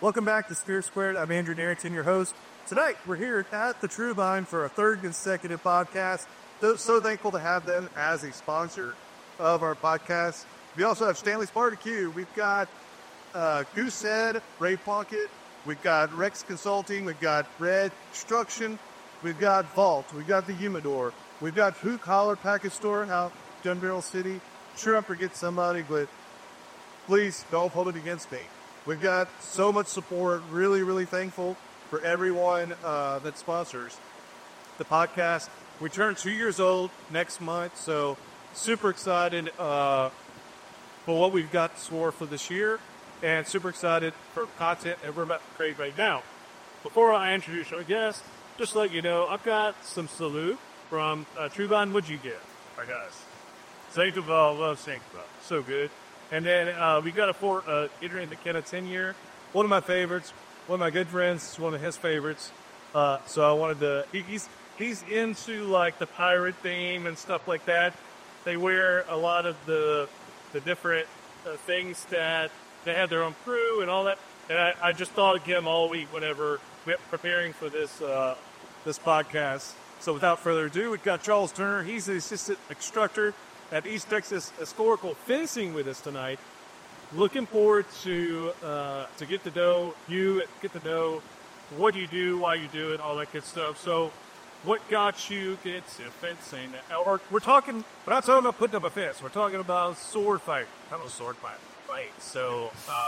Welcome back to Sphere Squared. I'm Andrew Darrington, your host. Tonight, we're here at the True Vine for a third consecutive podcast. So thankful to have them as a sponsor of our podcast. We also have Stanley's Barbecue. We've got Goosehead, Ray Pocket. We've got Rex Consulting. We've got Red Construction. We've got Vault. We've got the Humidor. We've got Hook Holler Package Store out in Dunbarrel City. Sure, I'm forgetting somebody, but please don't hold it against me. We've got so much support. Really, really thankful for everyone that sponsors the podcast. We turn 2 years old next month, so super excited for what we've got to store for this year, and super excited for content that we're about to create right now. Before I introduce our guest, just to let you know, I've got some salute from True Vine. What'd you get, my guys? Sanctival, love Sanctival. So good. And then we got a Fort Adrian McKenna 10-year. One of my favorites. One of my good friends. It's one of his favorites. So I wanted to... He's into, like, the pirate theme and stuff like that. They wear a lot of the different things that... They have their own crew and all that. And I just thought of him all week whenever we're preparing for this podcast. So without further ado, we've got Charles Turner. He's the assistant instructor at East Texas Historical Fencing with us tonight. Looking forward to get to know you, get to know what you do, why you do it, all that good stuff. So what got you into fencing? Or we're not talking about putting up a fence. We're talking about sword fight. How about sword fight? Right. So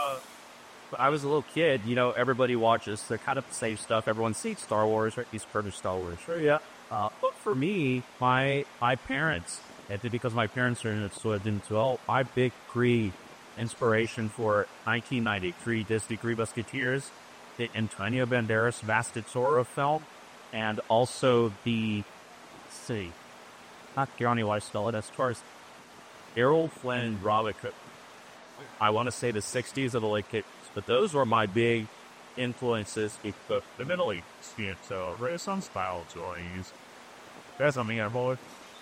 I was a little kid, everybody watches the kind of safe stuff. Everyone sees Star Wars, right? He's heard of Star Wars. Sure, yeah. But for me, my parents, and because my parents are in it, so I didn't well, my big inspiration for 1993 Disney Three Musketeers, the Antonio Banderas Vasta Zorro film, and also not Johnny Weissfeld, as far as Errol Flynn, Robin Cook. I want to say the 60s of the late 50s, but those were my big influences. The Middle East, so Renaissance style toys. That's something I boy.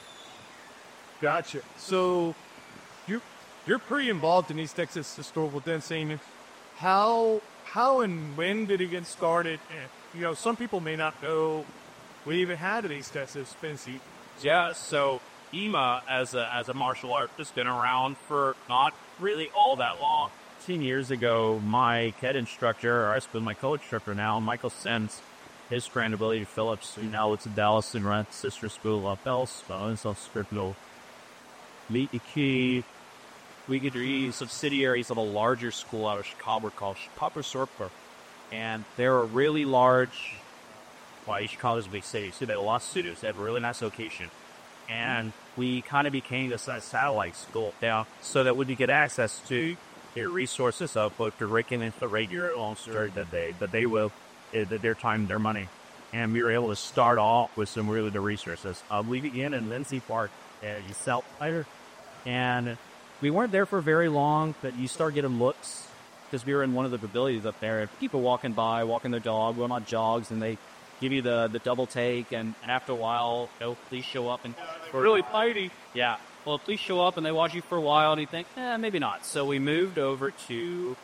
Gotcha. So you're pretty involved in East Texas Historical Fencing. How and when did it get started? And, some people may not know we even had an East Texas Fencing. Yeah, so EMA as a martial art has been around for not really all that long. 10 years ago, my KED instructor, or I suppose my co-instructor now, Michael Sens, his friend Ability Phillips, who now lives in Dallas and runs Sister School of Bells, Scriptal. Meet the key. We get subsidiaries of a larger school out of Chicago called Papa Sorper. And they're a really large, Chicago's a big city, so they have a lot of studios. They have a really nice location. And we kind of became this satellite school now, so that we could get access to their resources of both curriculum and the regular officer that they will, their time, their money. And we were able to start off with some really good resources. We began in Lindsay Park, you South Fighter, and we weren't there for very long, but you start getting looks because we were in one of the pavilions up there, and people walking their dog, going on jogs, and they give you the double take, and after a while, police show up and really fighty. Yeah. Well, police show up and they watch you for a while, and you think, maybe not. So we moved over to,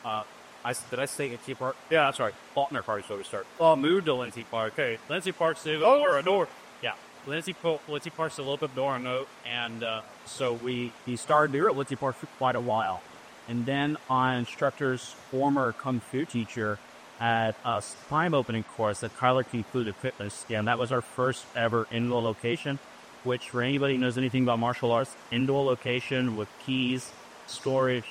did I say Lindsay Park? Yeah, that's right. Faulkner Park is where we start. Oh, moved to Lindsay Park. Okay, Lindsay Park's a door. Yeah, Lindsay Park's a little bit door note, and so we started here at Lindsay Park for quite a while. And then our instructor's former Kung Fu teacher at a spine opening course at Kyler Key Food and Fitness, and that was our first ever indoor location, which for anybody who knows anything about martial arts, indoor location with keys, storage,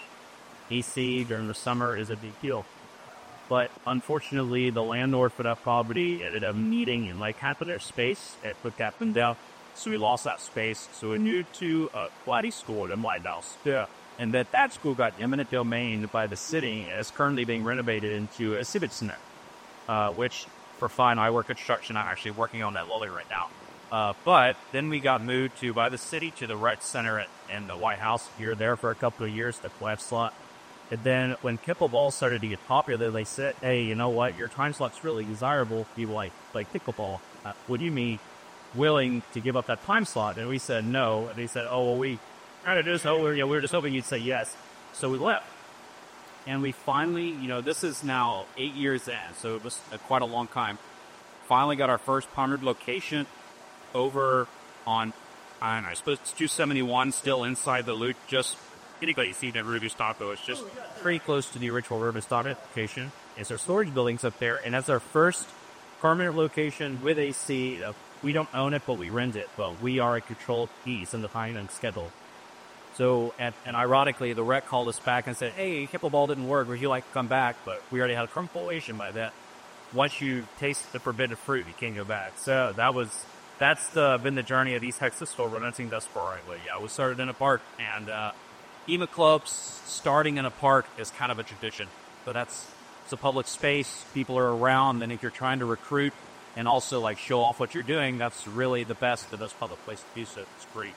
AC during the summer is a big deal. But unfortunately, the landlord for that property ended up needing half of their space at put that down, so we lost that space. So we moved to a quality school in White House. Yeah. And that school got eminent domain by the city and is currently being renovated into a civic center, which for fun, I work construction. I'm actually working on that lolly right now. But then we got moved by the city to the Rec Center and the White House. We were there for a couple of years, the class slot. And then when pickleball started to get popular, they said, hey, you know what? Your time slot's really desirable. People like pickleball. Would you be willing to give up that time slot? And we said no. And they said, oh, well, we kind of just we were just hoping you'd say yes. So we left. And we finally, this is now 8 years in, so it was quite a long time. Finally got our first partnered location over on, I suppose it's 271, still inside the loop. Just anybody seen at Ruby's Taco, it's just pretty close to the original Ruby's Taco location. It's our storage buildings up there, and that's our first permanent location with AC. We don't own it, but we rent it. But we are a controlled piece in the finance schedule. So, and ironically, the rec called us back and said, "Hey, Hippleball didn't work. Would you like to come back?" But we already had a compilation by that. Once you taste the forbidden fruit, you can't go back. So that's been the journey of East Texas store renting thus far. Yeah, we started in a park, and EMA clubs starting in a park is kind of a tradition. But it's a public space. People are around, and if you're trying to recruit and also like show off what you're doing, that's really the best of those public places to do so. It's great.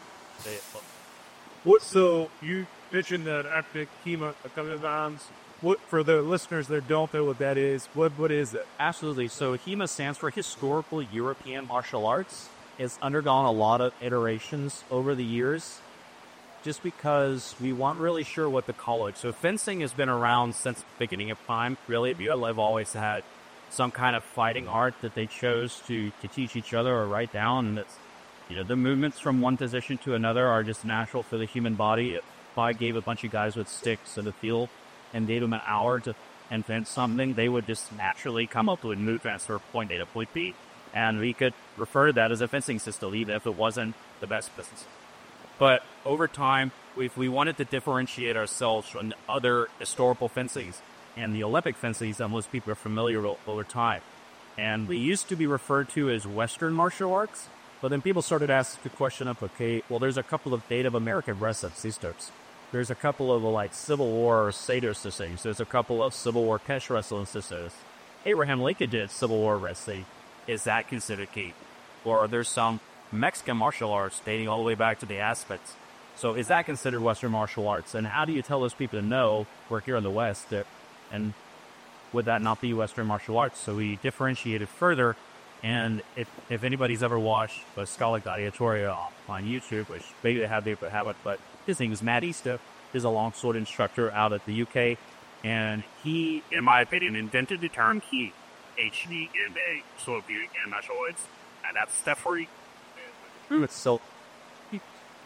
So you mentioned that Epic HEMA coming vans. What, for the listeners that don't know what that is, what is it? Absolutely. So HEMA stands for Historical European Martial Arts. It's undergone a lot of iterations over the years just because we weren't really sure what to call it. So fencing has been around since the beginning of time. Really, I've always had some kind of fighting art that they chose to teach each other or write down. And it's, the movements from one position to another are just natural for the human body. If I gave a bunch of guys with sticks in the field and gave them an hour to invent something, they would just naturally come up with move transfer point A to point B. And we could refer to that as a fencing system, even if it wasn't the best business. But over time, if we wanted to differentiate ourselves from other historical fencings and the Olympic fencings that most people are familiar with over time, and we used to be referred to as Western martial arts, but then people started asking the question of, okay, well, there's a couple of Native American wrestling systems. There's a couple of Civil War Sado systems. There's a couple of Civil War catch wrestling systems. Abraham Lincoln did Civil War wrestling. Is that considered key? Or there's some Mexican martial arts dating all the way back to the Aztecs. So is that considered Western martial arts? And how do you tell those people to know we're here in the West and would that not be Western martial arts? So we differentiated further. And if anybody's ever watched a Scala Gladiatoria on YouTube, which maybe they have it, but his name is Matt Easter, is a longsword instructor out at the UK. And he, in my opinion, invented the term ki, HDMA, so if you can martial arts, and that's definitely it's so. Okay.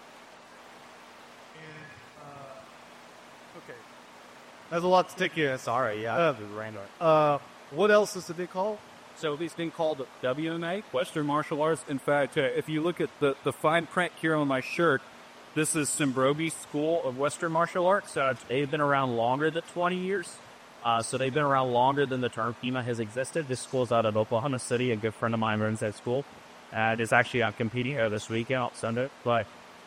That's a lot to take in. Sorry, yeah. What else is it called? So it's been called WMA, Western Martial Arts. In fact, if you look at the fine print here on my shirt, this is Simbrogi School of Western Martial Arts. They've been around longer than 20 years. So they've been around longer than the term HEMA has existed. This school's out of Oklahoma City. A good friend of mine runs that school. And it's actually, I'm competing here this weekend on Sunday. But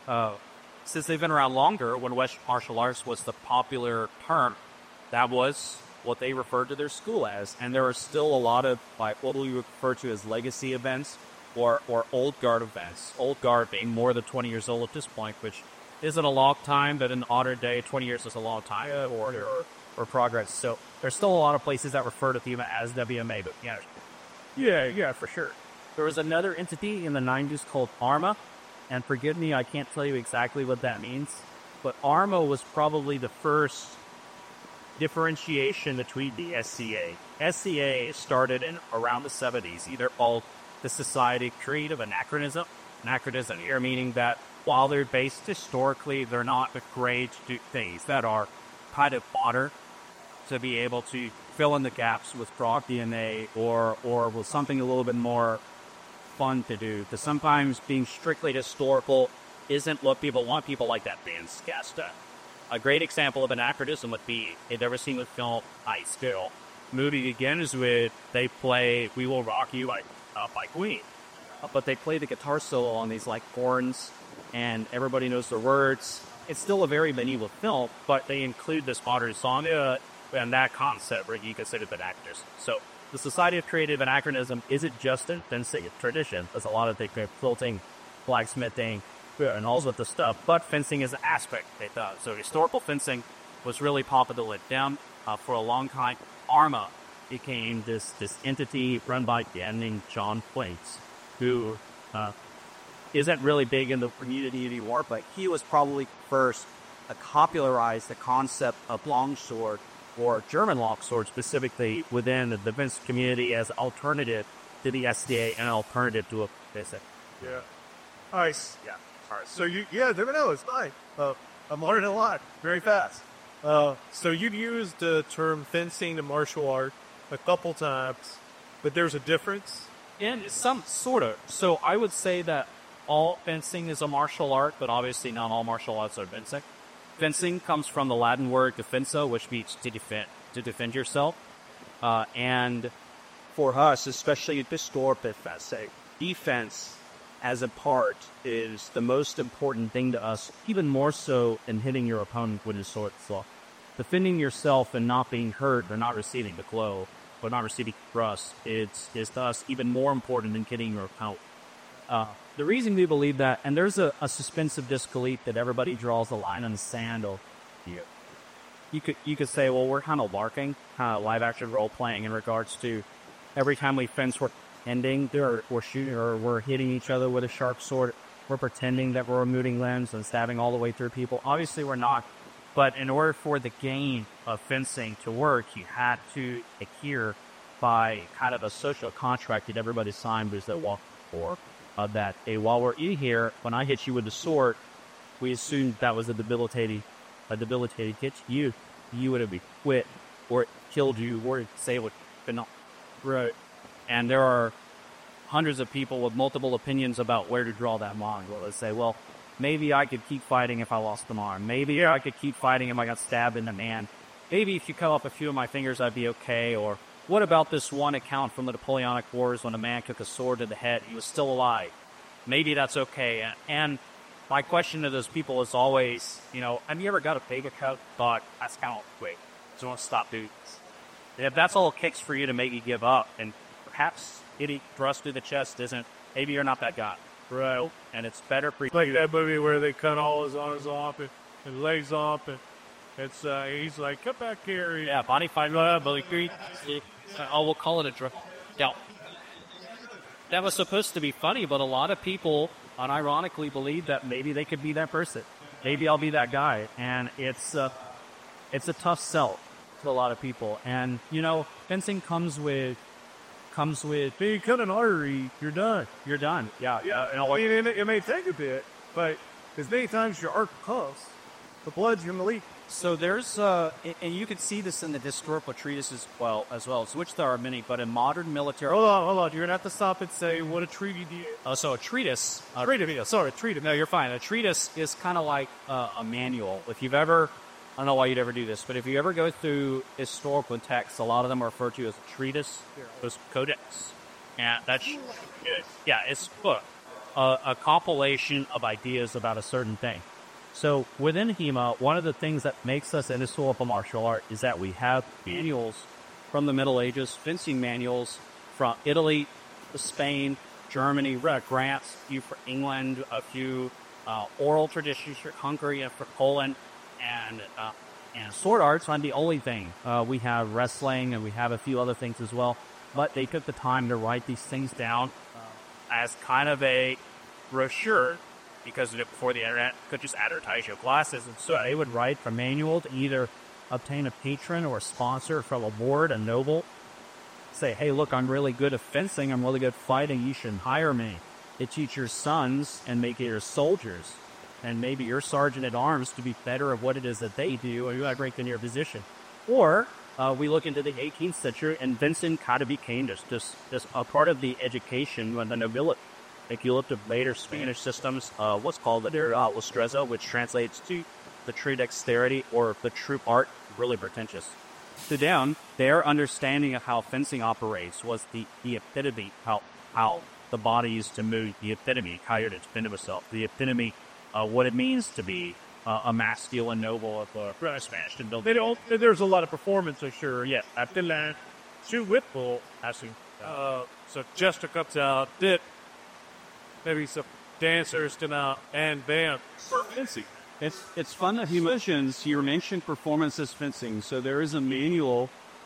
since they've been around longer, when Western Martial Arts was the popular term, that was what they referred to their school as. And there are still a lot of what we refer to as legacy events or old guard events. Old guard being more than 20 years old at this point, which isn't a long time, but in the modern day, 20 years is a long time or progress. So there's still a lot of places that refer to HEMA as WMA, but yeah, for sure. There was another entity in the 90s called ARMA, and forgive me, I can't tell you exactly what that means, but ARMA was probably the first differentiation between the SCA. SCA started in around the 70s, either called the Society Creative Anachronism. Anachronism here meaning that while they're based historically, they're not afraid to do things that are kind of fodder to be able to fill in the gaps with frog DNA or with something a little bit more fun to do. Because sometimes being strictly historical isn't what people want. People like that band Scasta. A great example of anachronism would be, if you've ever seen the film Ice Girl. Movie again is with, they play We Will Rock You by Queen. But they play the guitar solo on these horns, and everybody knows the words. It's still a very medieval film, but they include this modern song and that concept where you consider it actors. So the Society of Creative Anachronism isn't just a fencing tradition. There's a lot of things, quilting, blacksmithing, and all of the stuff, but fencing is an aspect they thought. So historical fencing was really popular with them for a long time. ARMA became this entity run by a guy named John Plates, who isn't really big in the community anymore, but he was probably first to popularize the concept of longsword or German longsword specifically within the defense community as alternative to the SDA and an alternative to a basic. Yeah. Nice. Yeah. All right. So never know. It's fine. I'm learning a lot very fast. So you've used the term fencing and martial art a couple times, but there's a difference? And some sort of. So I would say that all fencing is a martial art, but obviously not all martial arts are fencing. Fencing comes from the Latin word defenso, which means to defend yourself. And for us, especially this defense as a part is the most important thing to us, even more so than hitting your opponent with his sword. So defending yourself and not being hurt or not receiving the blow or not receiving thrust is to us even more important than hitting your opponent. The reason we believe that, and there's a suspensive disbelief that everybody draws a line in the sand of, you could say, well, we're kind of larking, kind of live action role playing in regards to every time we fence, we're ending, we're shooting, or we're hitting each other with a sharp sword. We're pretending that we're removing limbs and stabbing all the way through people. Obviously, we're not. But in order for the game of fencing to work, you had to adhere by kind of a social contract that everybody signed was that walk for. That while we're in here, when I hit you with the sword, we assumed that was a debilitating hit. You would have quit, or it killed you, or say it would have been right. And there are hundreds of people with multiple opinions about where to draw that line. Well, let's say, well, maybe I could keep fighting if I lost an arm. Maybe I could keep fighting if I got stabbed in the hand. Maybe if you cut off a few of my fingers, I'd be okay. Or what about this one account from the Napoleonic Wars when a man took a sword to the head? He was still alive. Maybe that's okay. And my question to those people is always, have you ever got a big cut? Thought, that's kind of quick. Just want to stop doing this. If that's all it takes for you to make you give up, and perhaps hitting thrust through the chest isn't, maybe you're not that guy. Right. And it's better for you. Like that movie where they cut all his arms off and his legs off, and it's he's like, come back here. Yeah, body fight, we'll call it a drug. Yeah. That was supposed to be funny, but a lot of people unironically believe that maybe they could be that person. Maybe I'll be that guy. And it's a tough sell to a lot of people. And, fencing comes with you cut an artery, you're done. You're done. Yeah. It may take a bit, but as many times your arc cuffs, the blood's going to leak. So there's, and you can see this in the historical treatises as well, which there are many, but in modern military... Hold on. You're going to have to stop and say what a treaty is. So a treatise... A treatise. No, you're fine. A treatise is kind of like a manual. If you've ever... I don't know why you'd ever do this, but if you ever go through historical texts, a lot of them are referred to as a treatise, as codex. And that's... Yeah, it's a compilation of ideas about a certain thing. So within HEMA, one of the things that makes us an historical martial art is that we have manuals from the Middle Ages, fencing manuals from Italy, Spain, Germany, grants, a few for England, a few oral traditions for Hungary and for Poland, and sword art's not the only thing. We have wrestling and we have a few other things as well, but they took the time to write these things down as kind of a brochure. Because before the internet could just advertise your classes, and so they would write a manual to either obtain a patron or a sponsor from a board, a noble, say, hey, look, I'm really good at fencing, I'm really good at fighting, you should hire me to teach your sons and make it your soldiers, and maybe your sergeant at arms to be better at what it is that they do, and you got great in your position. Or we look into the 18th century, and fencing kind of became just a part of the education of the nobility. If you look at later Spanish systems, what's called the destreza, which translates to the true dexterity or the true art, really pretentious. So down, their understanding of how fencing operates was the epitome, how the body used to move, the epitome, how you're to defend yourself, the epitome, what it means to be a masculine noble of the Spanish. There's a lot of performance, I'm sure. Yeah, after that, shoot whipple, actually. So just to cut out it. Maybe some dancers come out and band for fencing. It's fun that you mentioned performance as fencing. So there is a manual.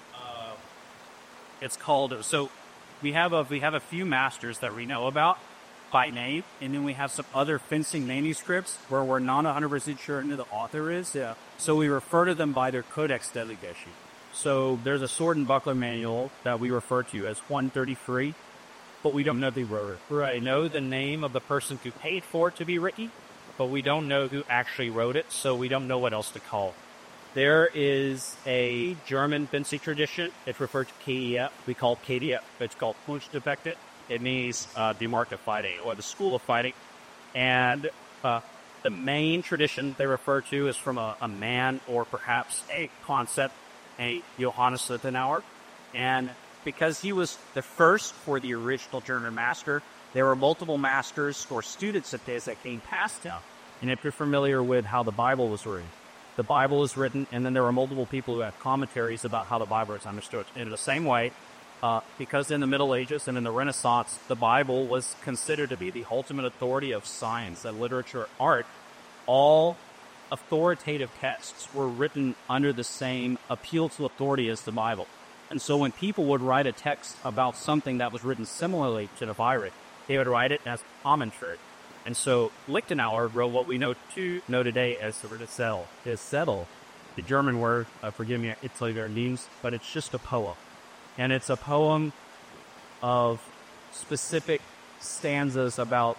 It's called. So we have a few masters that we know about by name, and then we have some other fencing manuscripts where we're not 100% sure who the author is. Yeah. So we refer to them by their codex delegation. So there's a sword and buckler manual that we refer to as 133, but we don't know who wrote it. Right. We know the name of the person who paid for it to be written, but we don't know who actually wrote it, so we don't know what else to call it. There is a German fancy tradition. It's referred to KDF. We call it KDF. It's called Kunstgebäckte. It means the art of fighting, or the school of fighting. And the main tradition they refer to is from a man, or perhaps a concept, a Johannes Lichtenauer. And because he was the first for the original German master, there were multiple masters or students of his that came past him. And if you're familiar with how the Bible was written, the Bible is written, and then there were multiple people who had commentaries about how the Bible is understood. In the same way, because in the Middle Ages and in the Renaissance, the Bible was considered to be the ultimate authority of science and literature, art, all authoritative texts were written under the same appeal to authority as the Bible. And so when people would write a text about something that was written similarly to the Bible, they would write it as commentary. And so Lichtenauer wrote what we know today as the Ritzel. Is settle. The German word, forgive me, Italian means, but it's just a poem. And it's a poem of specific stanzas about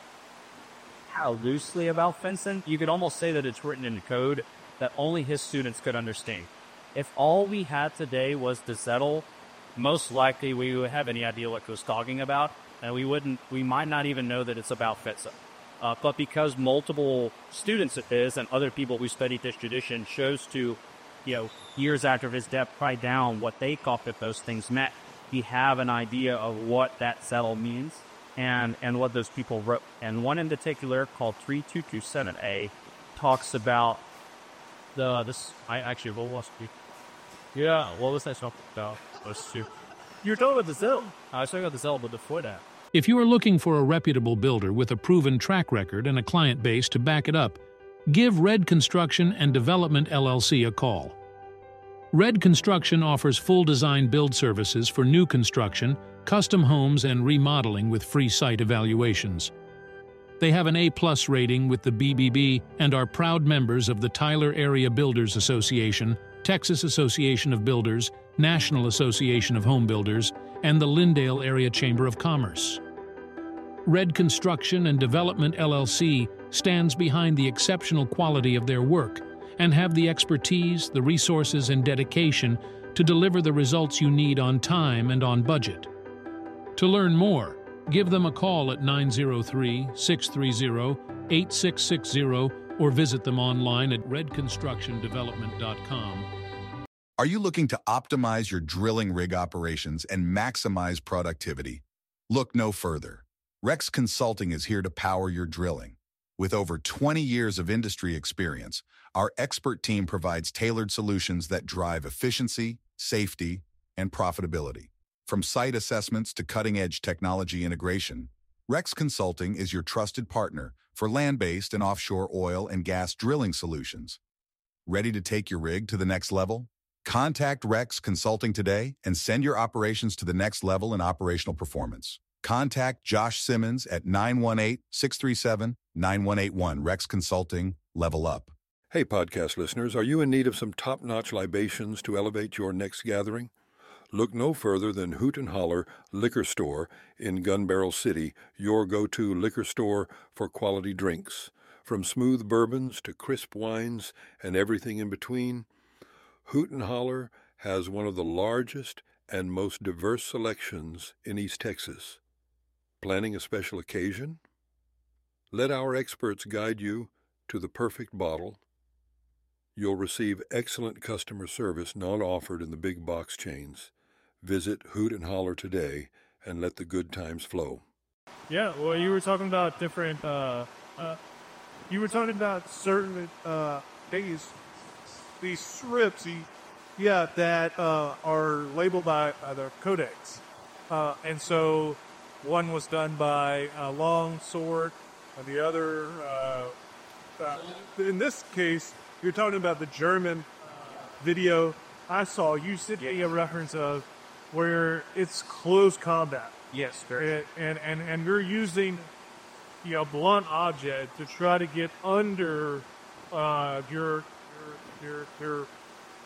how loosely about fencing. You could almost say that it's written in code that only his students could understand. If all we had today was the Zettel, most likely we would have any idea what he was talking about, and we might not even know that it's about fencing. But because multiple students of his and other people who studied this tradition chose to, years after his death, write down what they thought that those things meant, we have an idea of what that Zettel means and what those people wrote. And one in particular, called 3227A, talks about what was it? Yeah, what was that talking about? You're talking about the Zettel. I was talking about the Zettel, but before that. If you are looking for a reputable builder with a proven track record and a client base to back it up, give Red Construction and Development LLC a call. Red Construction offers full design build services for new construction, custom homes, and remodeling with free site evaluations. They have an A+ rating with the BBB and are proud members of the Tyler Area Builders Association, Texas Association of Builders, National Association of Home Builders, and the Lindale Area Chamber of Commerce. Red Construction and Development LLC stands behind the exceptional quality of their work and have the expertise, the resources, and dedication to deliver the results you need on time and on budget. To learn more, give them a call at 903-630-8660 or visit them online at redconstructiondevelopment.com. Are you looking to optimize your drilling rig operations and maximize productivity? Look no further. Rex Consulting is here to power your drilling. With over 20 years of industry experience, our expert team provides tailored solutions that drive efficiency, safety, and profitability. From site assessments to cutting-edge technology integration, Rex Consulting is your trusted partner for land-based and offshore oil and gas drilling solutions. Ready to take your rig to the next level? Contact Rex Consulting today and send your operations to the next level in operational performance. Contact Josh Simmons at 918-637-9181. Rex Consulting, level up. Hey, podcast listeners, are you in need of some top-notch libations to elevate your next gathering? Look no further than Hoot and Holler Liquor Store in Gun Barrel City, your go-to liquor store for quality drinks. From smooth bourbons to crisp wines and everything in between, Hoot and Holler has one of the largest and most diverse selections in East Texas. Planning a special occasion? Let our experts guide you to the perfect bottle. You'll receive excellent customer service not offered in the big box chains. Visit Hoot and Holler today and let the good times flow. Yeah, well, you were talking about different, you were talking about certain, these strips, that are labeled by the Codex. And so one was done by Long Sword, and the other, in this case, you're talking about the German video I saw. You said a reference of where it's close combat. Yes, and you're using, blunt object to try to get under your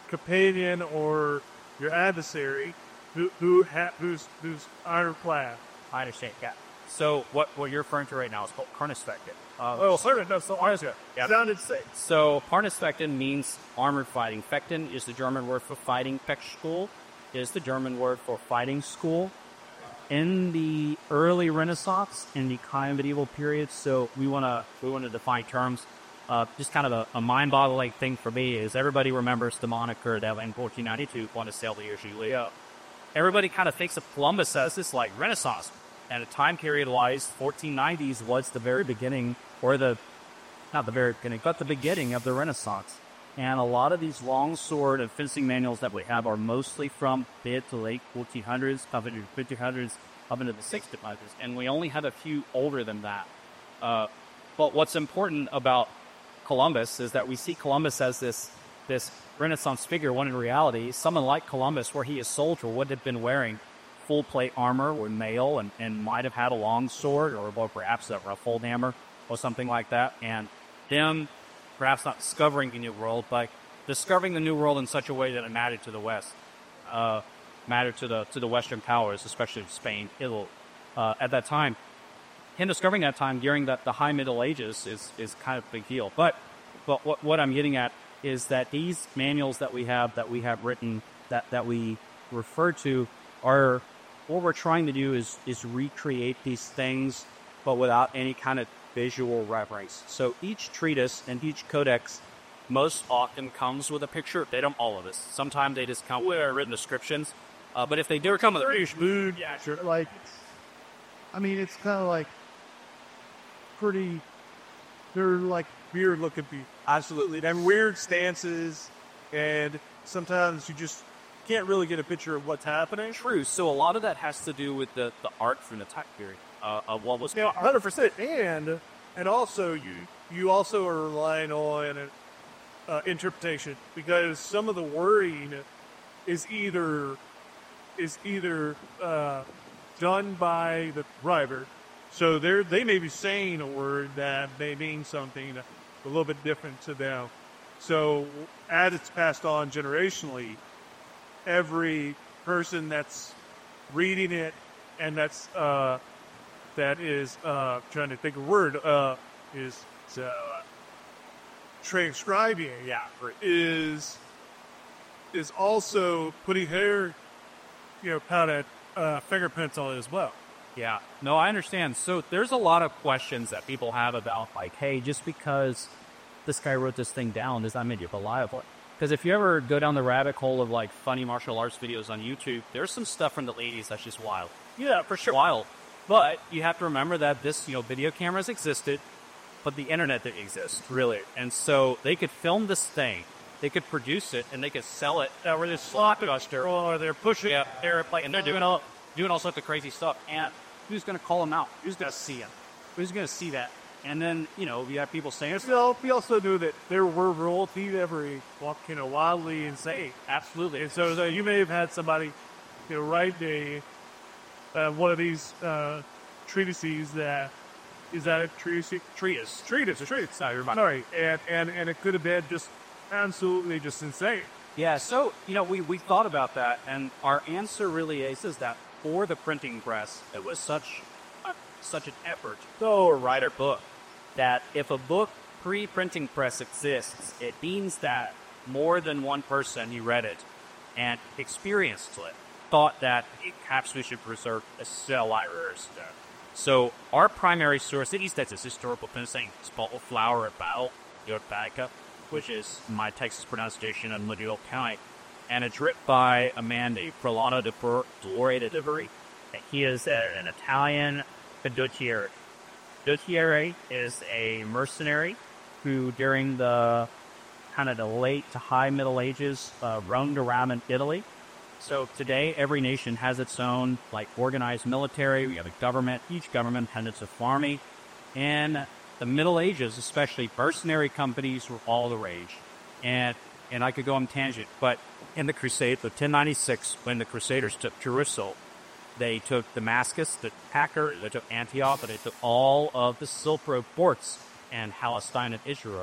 companion or your adversary who's ironclad. I understand. Yeah. So what you're referring to right now is called Karnasvectin. Certainly. No, so honestly, Yep. sounded safe. So Karnasvectin means armored fighting. Fectin is the German word for fighting. Fechtschule is the German word for fighting school. In the early Renaissance, in the kind of medieval period, so we want to define terms. Just kind of a mind-boggling thing for me is everybody remembers the moniker that in 1492 won a sail the usually. Everybody kind of thinks of Columbus as this like Renaissance, and a time period-wise, 1490s was the very beginning, or not the very beginning, but the beginning of the Renaissance. And a lot of these longsword and fencing manuals that we have are mostly from mid to late 1400s, up into the 1500s, up into the 1600s, and we only have a few older than that. But what's important about Columbus is that we see Columbus as this Renaissance figure, when in reality, someone like Columbus, where he is soldier, would have been wearing full plate armor or mail and might have had a long sword or perhaps a ruffled hammer or something like that. And them perhaps not discovering the New World, but discovering the New World in such a way that it mattered to the West, mattered to the Western powers, especially Spain, Italy, at that time. Him discovering that time during the High Middle Ages is kind of a big deal. But what I'm getting at is that these manuals that we have written, that we refer to, are what we're trying to do is recreate these things, but without any kind of visual reference. So each treatise and each codex most often comes with a picture. They don't all of this. Sometimes they just come with written descriptions. But if they do come with a British mood, Yeah, sure. Like, I mean, it's kind of like pretty. They're like weird looking people. absolutely, and weird stances, and sometimes you just can't really get a picture of what's happening. true. So a lot of that has to do with the art from the time period of what was. 100%, and also you also are relying on interpretation, because some of the wording is either done by the writer, so they may be saying a word that may mean something a little bit different to them. So as it's passed on generationally, every person that's reading it and that is trying to think of a word is transcribing is also putting their kind of fingerprints on it as well. Yeah, no, I understand. So there's a lot of questions that people have about, like, hey, just because this guy wrote this thing down, does that make it reliable? Because if you ever go down the rabbit hole of, like, funny martial arts videos on YouTube, there's some stuff from the 80s that's just wild. Yeah, for sure. Wild. But you have to remember that this, video cameras existed, but the internet didn't exist, really. And so they could film this thing, they could produce it, and they could sell it. Or this Blockbuster, or they're pushing Yeah, they're like, and they're doing all sorts of crazy stuff. And who's going to call them out? Who's going to see it? Who's going to see that? And then, you have people saying, we also knew that there were royalty that were wildly insane. absolutely. And so you may have had somebody, write one of these treatises that is that a treatise? Treatise. No, you're right. Sorry, and it could have been just absolutely just insane. Yeah, so, we thought about that, and our answer really is that for the printing press, it was such an effort to write a book that if a book pre-printing press exists, it means that more than one person who read it and experienced it thought that perhaps we should preserve a cell libraries. So our primary source, at least that's a historical fencing, is called Flower at Battle, Yotbaca, which is my Texas pronunciation in Maduro County. And it's written by a man named Prolano de Gloria de Veri. He is an Italian condottiere. Condottiere is a mercenary who, during the kind of the late to high Middle Ages, roamed around in Italy. So today, every nation has its own, organized military. We have a government. Each government has its own army. And the Middle Ages, especially, mercenary companies were all the rage. And I could go on tangent, but in the Crusade of 1096, when the Crusaders took Jerusalem, they took Damascus, they took Antioch, but they took all of the Silk Road ports in Palestine and Israel.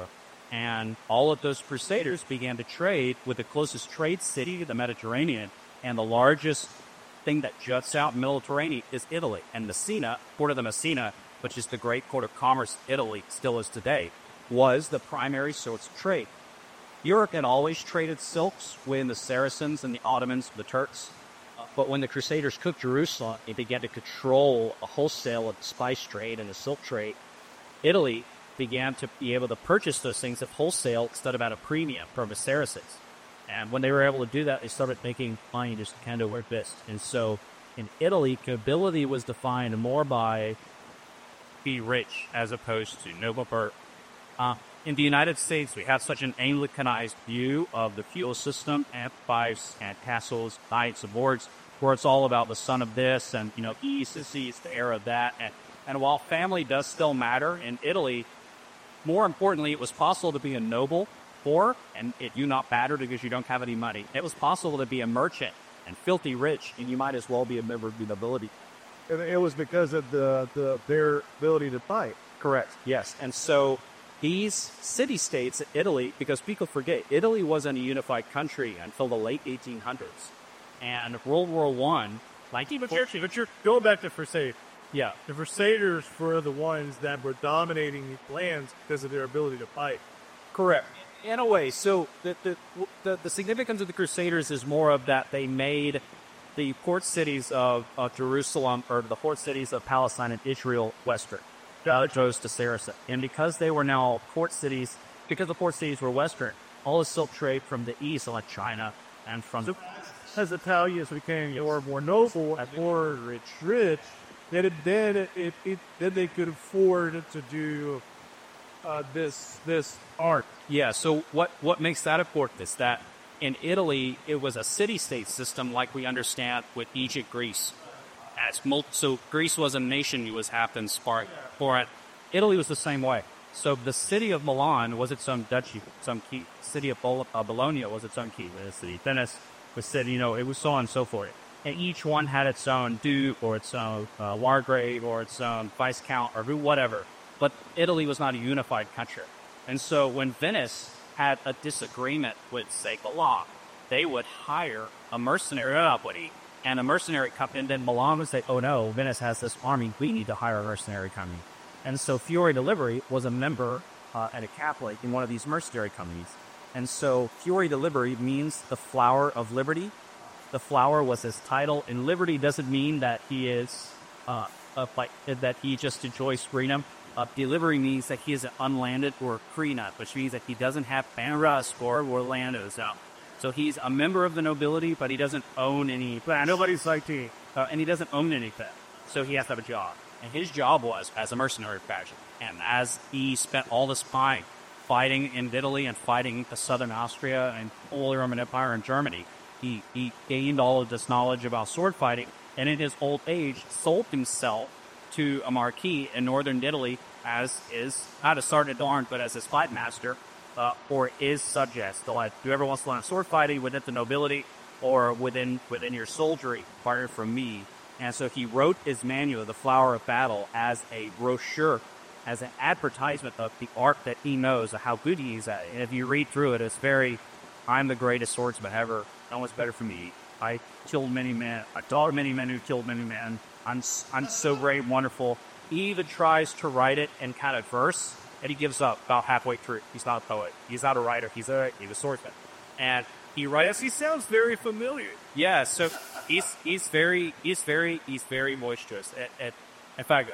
And all of those crusaders began to trade with the closest trade city, the Mediterranean, and the largest thing that juts out in the Mediterranean is Italy. And Messina, Port of the Messina, which is the great port of commerce Italy still is today, was the primary source of trade. Europe had always traded silks with the Saracens and the Ottomans, the Turks. But when the Crusaders took Jerusalem, they began to control a wholesale of the spice trade and the silk trade. Italy began to be able to purchase those things at wholesale instead of at a premium from the Saracens. And when they were able to do that, they started making money just hand over fist. And so in Italy, nobility was defined more by be rich as opposed to noble birth. In the United States, we have such an Anglicanized view of the feudal system, and fiefs and castles, knights and lords, where it's all about the son of this, and east is the heir of that. And while family does still matter in Italy, more importantly, it was possible to be a noble poor, and you not battered because you don't have any money. It was possible to be a merchant and filthy rich, and you might as well be a member of the nobility. And it was because of their ability to fight. Correct. Yes. And so these city-states in Italy, because people forget, Italy wasn't a unified country until the late 1800s. And World War I, But you're going back to Crusade. yeah, The Crusaders were the ones that were dominating these lands because of their ability to fight. correct. In a way, so the significance of the Crusaders is more of that they made the port cities of Jerusalem, or the port cities of Palestine and Israel, Western. Goes to Saracen. And because they were now port cities, because the port cities were Western, all the silk trade from the east, like China, and from... So, as Italians became more noble and more rich, then they could afford to do this art. Yeah, so what makes that important is that in Italy, it was a city-state system like we understand with Egypt, Greece. So Greece was a nation, it was half in Sparta. For Italy was the same way. So the city of Milan was its own duchy, its own key. City of Bologna was its own key. The city of Venice was said, it was so on and so forth. And each one had its own duke or its own margrave or its own viscount or whatever. But Italy was not a unified country. And so when Venice had a disagreement with, say, Milan, they would hire a mercenary, and a mercenary company, and then Milan would say, oh no, Venice has this army, we need to hire a mercenary company. And so Fiore di Liberi was a member and a Catholic in one of these mercenary companies. And so Fiore di Liberi means the flower of liberty. The flower was his title, and liberty doesn't mean that he is that he just enjoys freedom. Delivery means that he is an unlanded or free nut, which means that he doesn't have Banras or Orlando's out. So he's a member of the nobility, but he doesn't own any. Nobody's like he. And he doesn't own anything. So he has to have a job. And his job was as a mercenary fashion. And as he spent all this time fighting in Italy and fighting the southern Austria and Holy Roman Empire and Germany, he gained all of this knowledge about sword fighting. And in his old age, sold himself to a marquis in northern Italy as not a sergeant d'arms, but as his fight master, or his subjects. So like, whoever wants to learn sword fighting within the nobility or within your soldiery, fire from me. And so he wrote his manual, The Flower of Battle, as a brochure, as an advertisement of the art that he knows, of how good he is at it. And if you read through it, it's very, I'm the greatest swordsman ever. No one's better for me. I killed many men. I taught many men who killed many men. I'm so great and wonderful. He even tries to write it in kind of verse, and he gives up about halfway through. He's not a poet. He's not a writer. He's a swordsman. And he writes. He sounds very familiar. Yeah, so he's very boisterous. In fact,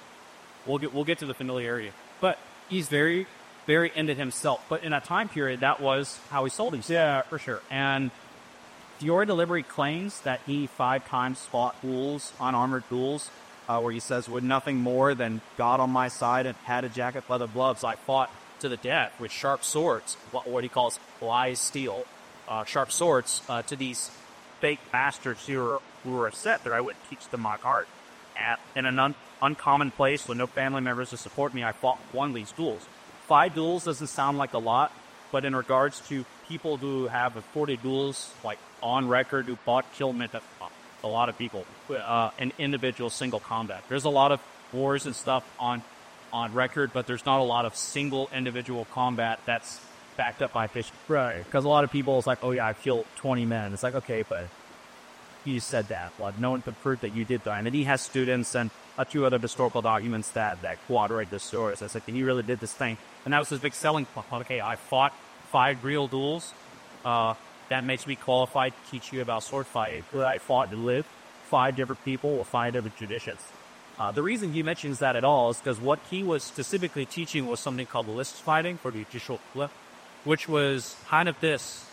we'll get to the familiarity, but he's very, very into himself. But in that time period, that was how he sold himself. Yeah, for sure. And Fiore di Liberi claims that he 5 times fought duels, unarmored duels, where he says, with nothing more than God on my side and padded jacket, leather gloves, I fought to the death with sharp swords, what he calls lies steel, sharp swords, to these fake bastards who were upset that I wouldn't teach them my art. In an uncommon place with no family members to support me, I fought one of these duels. 5 duels doesn't sound like a lot, but in regards to people who have 40 duels, like on record, who fought, killed, meant a lot of people in individual single combat. There's a lot of wars and stuff on on record, but there's not a lot of single individual combat that's backed up by fish. Right. Because a lot of people, it's like, oh yeah, I killed 20 men. It's like, okay, but you said that. Well, no one could prove that you did that. And then he has students and a few other historical documents that corroborate the stories. It's like, he really did this thing. And that was his big selling point. Okay, I fought 5 real duels. That makes me qualified to teach you about sword fighting. I fought to live 5 different people with 5 different traditions. The reason he mentions that at all is because what he was specifically teaching was something called list fighting for the judicial flip, which was kind of this.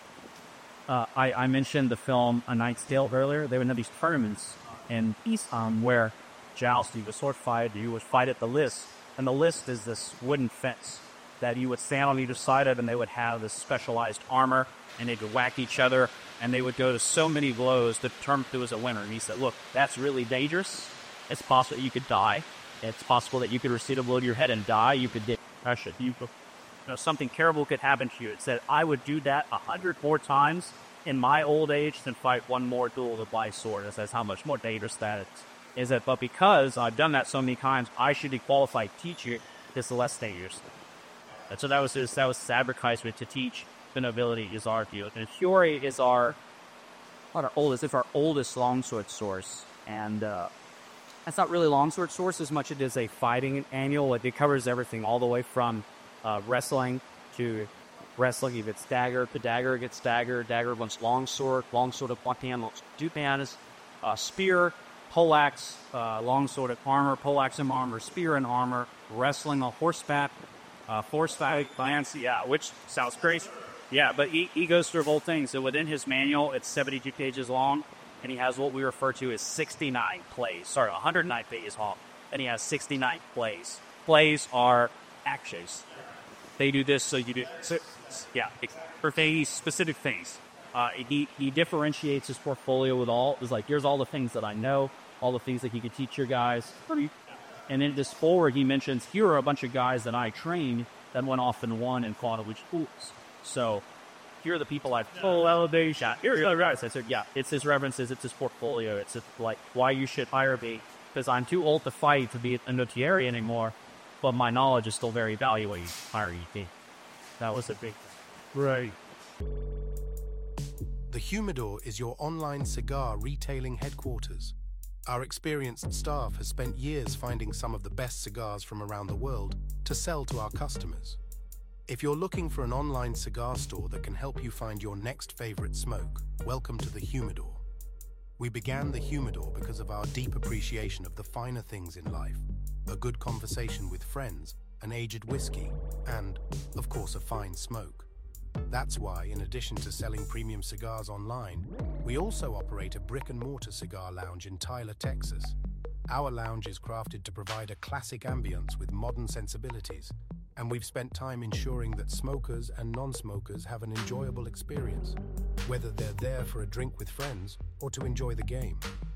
I mentioned the film A Knight's Tale earlier. They would have these tournaments in East where joust, you would sword fight, you would fight at the list. And the list is this wooden fence that you would stand on either side of, and they would have this specialized armor, and they could whack each other, and they would go to so many blows to determine who was a winner. And he said, look, that's really dangerous. It's possible that you could die. It's possible that you could receive a blow to your head and die. You could crash it. Something terrible could happen to you. It said, I would do that 100 more times in my old age than fight one more duel with my sword. It says how much more dangerous that is. But because I've done that so many times, I should be qualified to teach you this less dangerous. And so that was his advertisement to teach the nobility is our field. And Fiore is our oldest longsword source. And that's not really longsword source as much as it is a fighting annual. It covers everything all the way from wrestling to wrestling. If it's dagger, the dagger gets dagger. Dagger wants longsword. Longsword of Poitin, Dupan, spear, poleaxe, longsword of armor, poleaxe and armor, spear and armor, wrestling on horseback, horseback, lance, which sounds crazy. Yeah, but he goes through whole things. So within his manual, it's 72 pages long, and he has what we refer to as 69 plays. Sorry, 109 pages long, and he has 69 plays. Plays are actions. They do this, so you do. So, for things, specific things. He differentiates his portfolio with all. It's like, here's all the things that I know, all the things that he could teach your guys. And in this forward, he mentions, here are a bunch of guys that I trained that went off and won and fought at which schools. So here are the people I've full elevation. Here are the other guys. I said, it's his references, it's his portfolio, it's like why you should hire me. Because I'm too old to fight to be a notary anymore, but my knowledge is still very valuable. You hire me. That was a big thing. Right. The Humidor is your online cigar retailing headquarters. Our experienced staff has spent years finding some of the best cigars from around the world to sell to our customers. If you're looking for an online cigar store that can help you find your next favorite smoke, welcome to the Humidor. We began the Humidor because of our deep appreciation of the finer things in life, a good conversation with friends, an aged whiskey, and, of course, a fine smoke. That's why, in addition to selling premium cigars online, we also operate a brick-and-mortar cigar lounge in Tyler, Texas. Our lounge is crafted to provide a classic ambience with modern sensibilities, and we've spent time ensuring that smokers and non-smokers have an enjoyable experience, whether they're there for a drink with friends or to enjoy the game.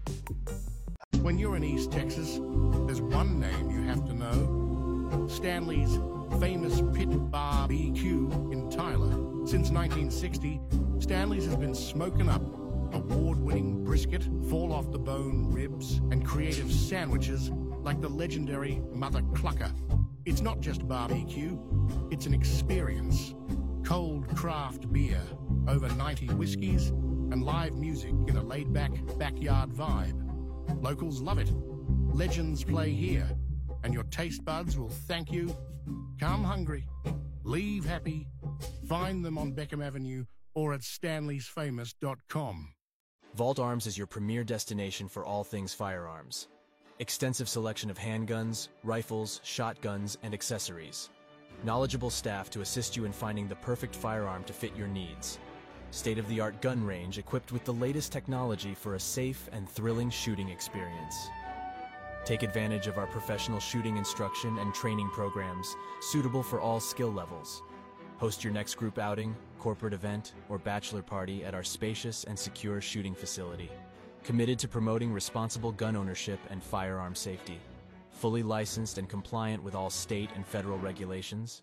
When you're in East Texas, there's one name you have to know: Stanley's famous Pit BBQ in Tyler. Since 1960, Stanley's has been smoking up award-winning brisket, fall-off-the-bone ribs, and creative sandwiches like the legendary Mother Clucker. It's not just barbecue, it's an experience. Cold craft beer, over 90 whiskeys, and live music in a laid-back backyard vibe. Locals love it. Legends play here, and your taste buds will thank you. Come hungry, leave happy. Find them on Beckham Avenue or at stanleysfamous.com. Vault Arms is your premier destination for all things firearms. Extensive selection of handguns, rifles, shotguns, and accessories. Knowledgeable staff to assist you in finding the perfect firearm to fit your needs. State-of-the-art gun range equipped with the latest technology for a safe and thrilling shooting experience. Take advantage of our professional shooting instruction and training programs suitable for all skill levels. Host your next group outing, corporate event, or bachelor party at our spacious and secure shooting facility. Committed to promoting responsible gun ownership and firearm safety. Fully licensed and compliant with all state and federal regulations.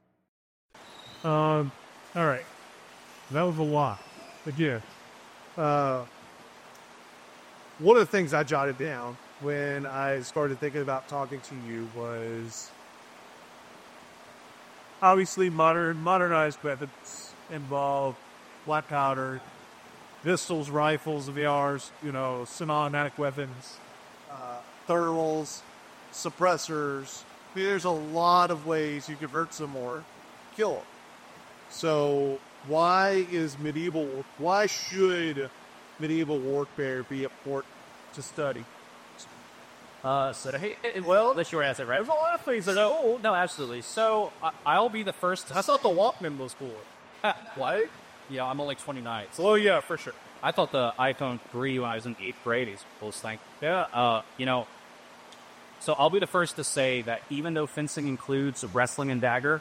All right. That was a lot. But yeah. One of the things I jotted down when I started thinking about talking to you was obviously modernized weapons involve black powder, pistols, rifles, VRs, semi-automatic weapons, thermals, suppressors. I mean, there's a lot of ways you can hurt someone or kill them. So why should medieval warfare be important to study? Well, the short answer, right? There's a lot of things to know. No, absolutely. So I'll be the first. I thought the Walkman was cool. What? Yeah, I'm only 29. So Oh yeah, for sure. I thought the iPhone 3 when I was in 8th grade is the coolest thing. Yeah. So I'll be the first to say that even though fencing includes wrestling and dagger,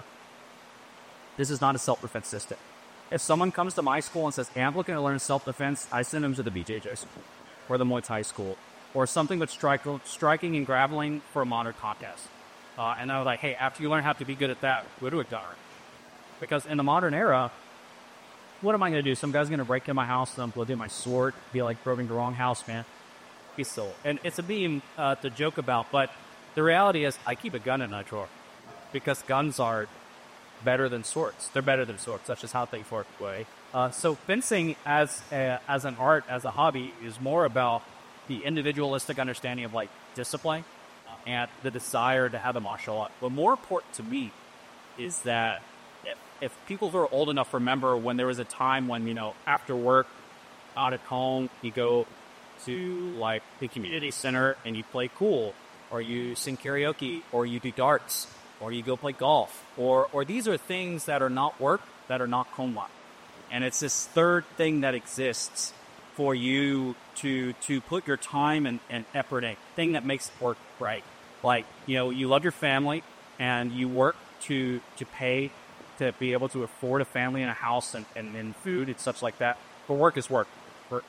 this is not a self-defense system. If someone comes to my school and says, hey, I'm looking to learn self-defense, I send them to the BJJ school or the Muay Thai school or something with striking and grappling for a modern contest. And I was like, hey, after you learn how to be good at that, go to a guard. Because in the modern era, what am I going to do? Some guy's going to break in my house and I'm going to do my sword, be like probing the wrong house, man. Be so. And it's a meme to joke about, but the reality is I keep a gun in my drawer because guns are better than swords. They're better than swords. That's just how they work way. So fencing as an art, as a hobby, is more about the individualistic understanding of like discipline and the desire to have a martial art. But more important to me is that if people who are old enough remember when there was a time when, after work, out at home, you go to like the community center and you play pool, or you sing karaoke, or you do darts, or you go play golf, or these are things that are not work, that are not home life. And it's this third thing that exists for you to put your time and effort in, thing that makes work right. Like, you love your family and you work to pay to be able to afford a family and a house and food and such like that. But work is work.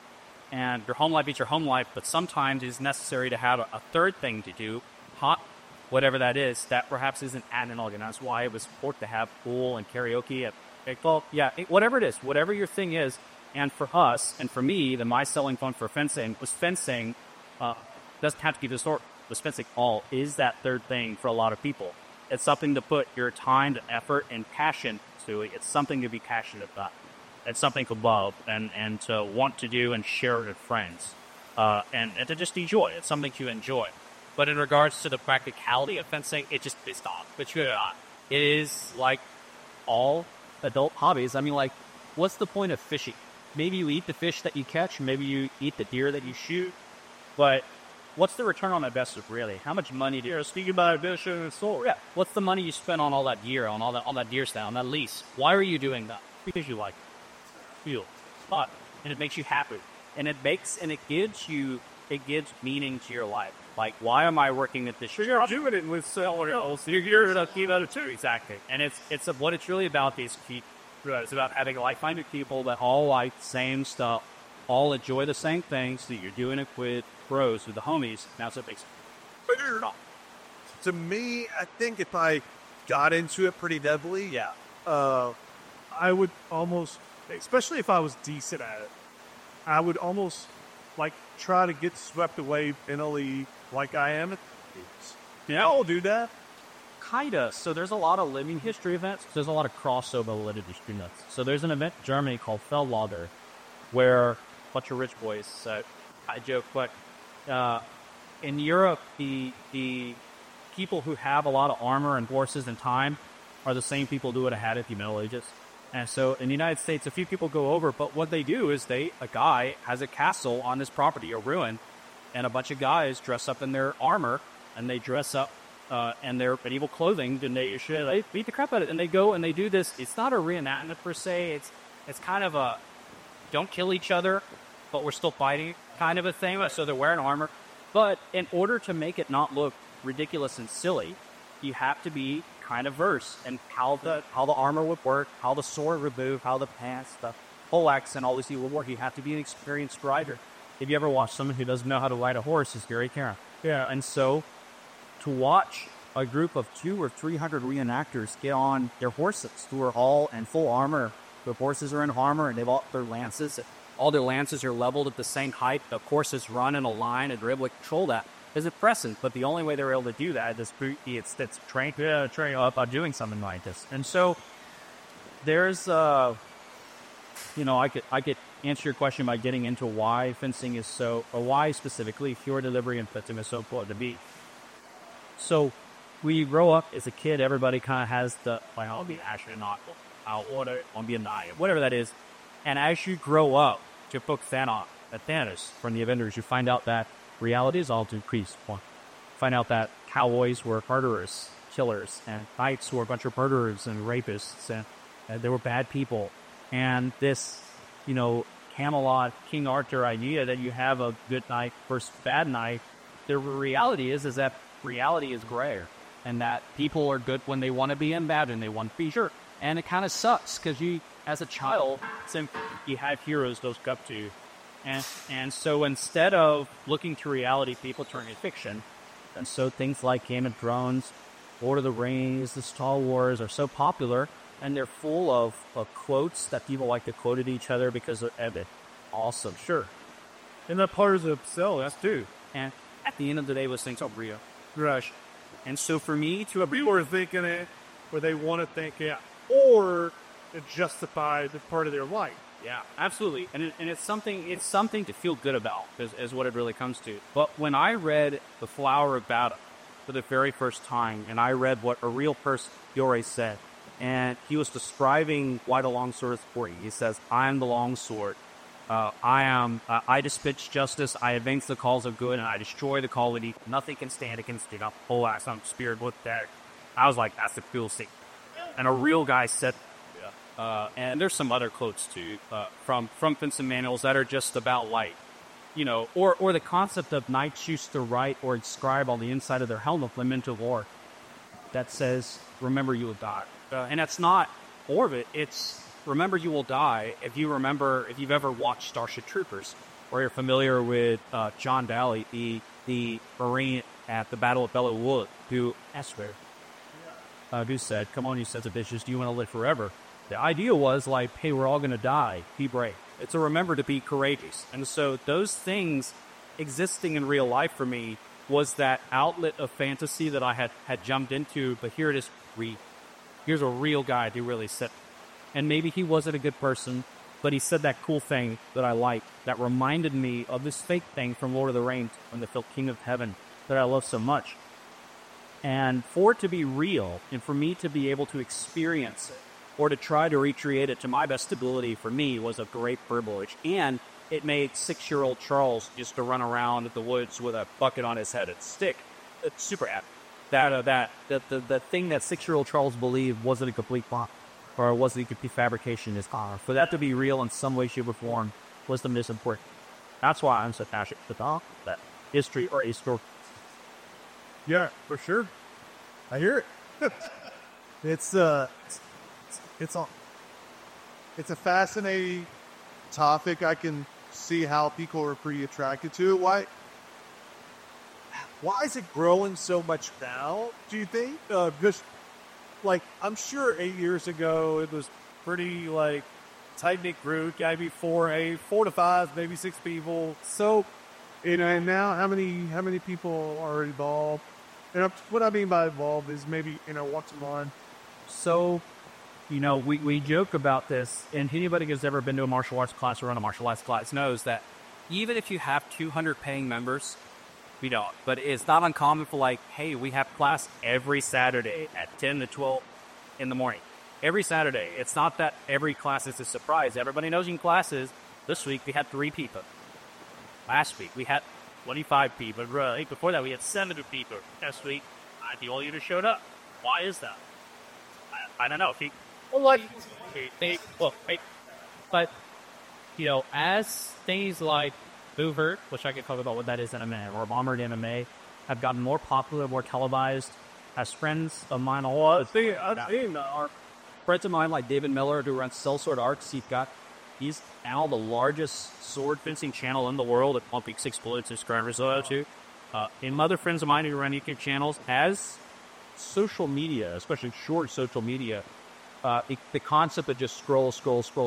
And your home life is your home life, but sometimes it's necessary to have a third thing to do, whatever that is, that perhaps isn't analog. And that's why it was important to have pool and karaoke whatever it is, whatever your thing is. And for us, and for me, my selling point for fencing was fencing doesn't have to be the sport. Was fencing all is that third thing for a lot of people. It's something to put your time, to effort, and passion to it. It's something to be passionate about. It's something to love and to want to do and share with friends. And to just enjoy. It's something to enjoy. But in regards to the practicality of fencing, it just is not. But it is like all adult hobbies. I mean, like, what's the point of fishing? Maybe you eat the fish that you catch. Maybe you eat the deer that you shoot. But what's the return on investment, really? How much money do you... Speaking about fish and sword. Yeah. What's the money you spent on all that gear, on that deer stand, on that lease? Why are you doing that? Because you like it. Feel fun, and it makes you happy, and it gives meaning to your life. Like, why am I working at this? You're doing it with someone else. You're going to keep at it too. Exactly, and what it's really about is it's about having like-minded people that all like the same stuff, all enjoy the same things. That you're doing it with bros, with the homies. That's what makes it. But you're not. To me, I think if I got into it pretty heavily, I would almost. Especially if I was decent at it, I would almost like try to get swept away mentally like I am at these. Yeah, I'll do that. Kinda. So there's a lot of living history events. There's a lot of crossover related history nuts. So there's an event in Germany called Feldlager, where a bunch of rich boys, I joke, but in Europe, the people who have a lot of armor and horses and time are the same people who would have had it in the Middle Ages. And so in the United States, a few people go over, but what they do is a guy has a castle on his property, a ruin, and a bunch of guys dress up in their armor, and they dress up in their medieval clothing, and they beat the crap out of it, and they go and they do this. It's not a reenactment per se. It's kind of a don't kill each other, but we're still fighting kind of a thing. So they're wearing armor. But in order to make it not look ridiculous and silly, you have to be kind of versed in how the armor would work, how the sword would move, how the pants, the poleaxe, and all these would work. You have to be an experienced rider. If you ever watch someone who doesn't know how to ride a horse, it's Gary Kara. Yeah. And so to watch a group of 200 or 300 reenactors get on their horses who are all in full armor, the horses are in armor, and they've all their lances. All their lances are leveled at the same height. The horses run in a line and they're able to control that. is impressive. But the only way they're able to do that is it's train up by doing something like this. And so there's, I could answer your question by getting into why fencing is so, or why specifically pure delivery and fencing is so important to be. So we grow up as a kid, everybody kind of has the, like, I'll be an astronaut, I'll be a knight, whatever that is. And as you grow up, to book Thanos from the Avengers, you find out that reality is all decreased. Find out that cowboys were murderers, killers, and knights were a bunch of murderers and rapists, and they were bad people. And this, Camelot, King Arthur idea that you have a good knight versus bad knight, the reality is that reality is grayer, and that people are good when they want to be and bad when they want to be. Sure. And it kind of sucks because you, as a child, you have heroes to look up to. And so instead of looking to reality, people turn to fiction. And so things like Game of Thrones, Lord of the Rings, the Star Wars are so popular, and they're full of quotes that people like to quote at each other because they're epic. Awesome, sure. And that part is a sell, that's too. And at the end of the day, those things are real. Rush. And so for me to... People are thinking it, or they want to think it, or to justify the part of their life. Yeah, absolutely. And it's something to feel good about, is what it really comes to. But when I read The Flower of Battle for the very first time, and I read what a real person, Yore, said, and he was describing why the longsword is important. He says, I am the longsword. I dispense justice, I advance the cause of good, and I destroy the call of evil. Nothing can stand against it. Whole ass, I'm spirit with that. I was like, that's the cool thing. And a real guy said, and there's some other quotes too, from Vincent Manuels that are just about light, or the concept of knights used to write or inscribe on the inside of their helmet, Memento Mori, that says, remember you will die. And that's not Orbit, it's remember you will die. If you've ever watched Starship Troopers, or you're familiar with John Daly, the Marine at the Battle of Belleau Wood, who said, come on, you sons of bitches, do you want to live forever? The idea was like, hey, we're all going to die. Be brave. It's a remember to be courageous. And so those things existing in real life for me was that outlet of fantasy that I had jumped into. But here it is. Here's a real guy who really said, and maybe he wasn't a good person, but he said that cool thing that I liked that reminded me of this fake thing from Lord of the Rings when they felt King of Heaven that I love so much. And for it to be real and for me to be able to experience it, or to try to recreate it to my best ability, for me, was a great privilege. And it made 6-year-old Charles just to run around the woods with a bucket on his head and stick. It's super happy. The thing that 6-year-old Charles believed wasn't a complete plot, or wasn't a complete fabrication is for that to be real in some way, shape, or form was the most important. That's why I'm so passionate about that history or a story. Yeah, for sure. I hear it. It's a fascinating topic. I can see how people are pretty attracted to it. Why is it growing so much now, do you think? Just, I'm sure 8 years ago, it was pretty, tight-knit group. Maybe 4 to 5, maybe 6 people. So, and now how many people are involved? And what I mean by involved is maybe, once a month. So, we joke about this, and anybody who's ever been to a martial arts class or run a martial arts class knows that even if you have 200 paying members, we don't. But it's not uncommon for hey, we have class every Saturday at 10 to 12 in the morning. Every Saturday. It's not that every class is a surprise. Everybody knows in classes. This week we had 3 people. Last week we had 25 people. Right before that we had 70 people. Next week, the all leaders showed up. Why is that? I don't know. But as things like Hoover, which I can talk about what that is in a minute, or Armored MMA, have gotten more popular, more televised, as friends of mine, friends of mine like David Miller, who runs Sellsword Arts, he's now the largest sword fencing channel in the world at 1.6 billion subscribers, too. And other friends of mine who run YouTube channels, as social media, especially short social media, the concept of just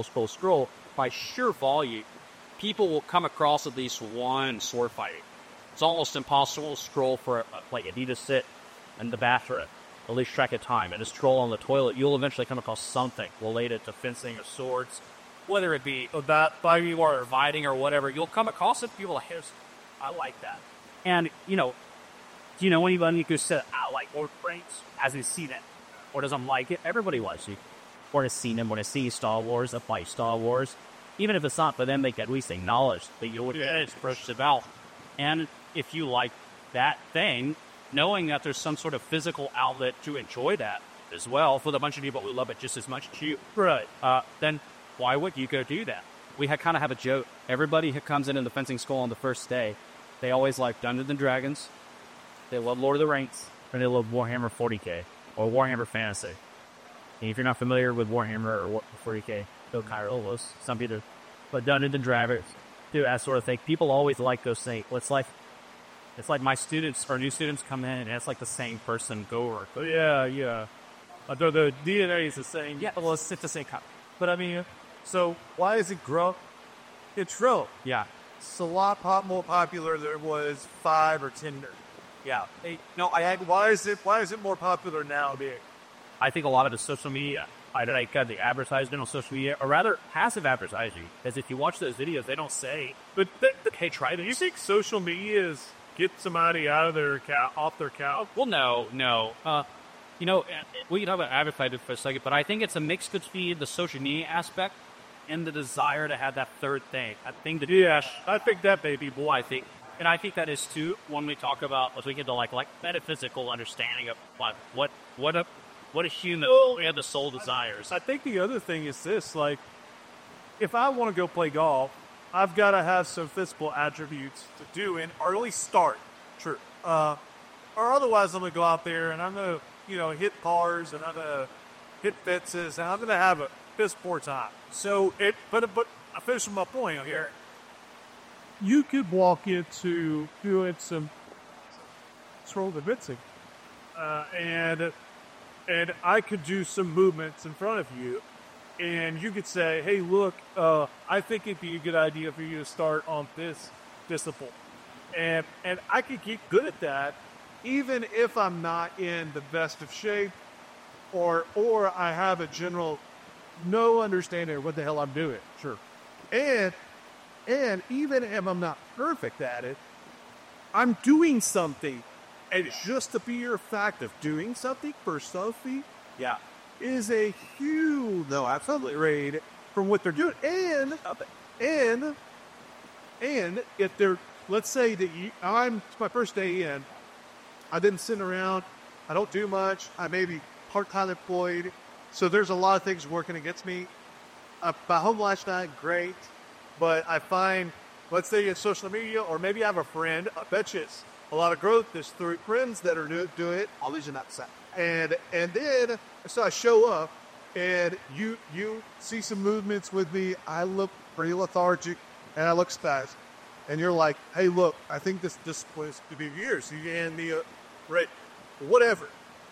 scroll, by sheer volume, people will come across at least one sword fighting. It's almost impossible to stroll for, like, if you just sit in the bathroom, at least track of time, and just stroll on the toilet, you'll eventually come across something related to fencing or swords, whether it be that by you are fighting or whatever. You'll come across it, people are like, I like that. And, do you know anybody who said, I like Warframes? Hasn't seen it, or doesn't like it? Everybody likes it. Or has seen them, or has seen Star Wars, or play Star Wars. Even if it's not for them, they can at least acknowledge that you would express about. And if you like that thing, knowing that there's some sort of physical outlet to enjoy that as well, for the bunch of people who love it just as much as you, Right. then why would you go do that? We kind of have a joke. Everybody who comes in the fencing school on the first day, they always like Dungeons and Dragons, they love Lord of the Rings, and they love Warhammer 40k or Warhammer Fantasy. And if you're not familiar with Warhammer or 40k, go Cairo, some people, but Dungeons and Dragons, do that sort of thing. People always like those things. It's like my students or new students come in, and it's like the same person go over. Yeah. The DNA is the same. Yeah, well, it's the same kind. But I mean, so why is it grow? It's grow. Yeah. It's a lot more popular than it was 5 or 10 years. Yeah. Why is it more popular now, Big? I think a lot of the social media, the advertisement on social media, or rather passive advertising, because if you watch those videos, they don't say, But hey, try this. you think social media is get somebody out of their off their couch? Well, no. We can talk about advertising for a second, but I think it's a mix between the social media aspect and the desire to have that third thing. I think I think that baby boy. I think that is too when we talk about, as we get to like metaphysical understanding of what a human, we have the soul desires. I think the other thing is this: like, if I want to go play golf, I've got to have some physical attributes to do it, or at least start. True. Or otherwise, I'm gonna go out there and I'm gonna, hit pars and I'm gonna hit fences and I'm gonna have a piss poor time. So but I finish my point here. You could walk into doing some stroll the fencing, and I could do some movements in front of you, and you could say, "Hey, look, I think it'd be a good idea for you to start on this discipline," and I could get good at that, even if I'm not in the best of shape, or I have a general no understanding of what the hell I'm doing. Sure. And even if I'm not perfect at it, I'm doing something. And just the mere fact of doing something for Sophie, is a huge, absolutely raid from what they're doing. And if they're, let's say that it's my first day in, I didn't sit around, I don't do much, I may be part-time employed, so there's a lot of things working against me. My home life's not great, but I find, let's say it's social media, or maybe I have a friend, I bet you it's a lot of growth. There's 3 friends that are doing it. All these are not the same. And then, so I show up, and you see some movements with me. I look pretty lethargic, and I look spastic. And you're like, hey, look, I think this discipline is to be yours. So you hand me a, right, whatever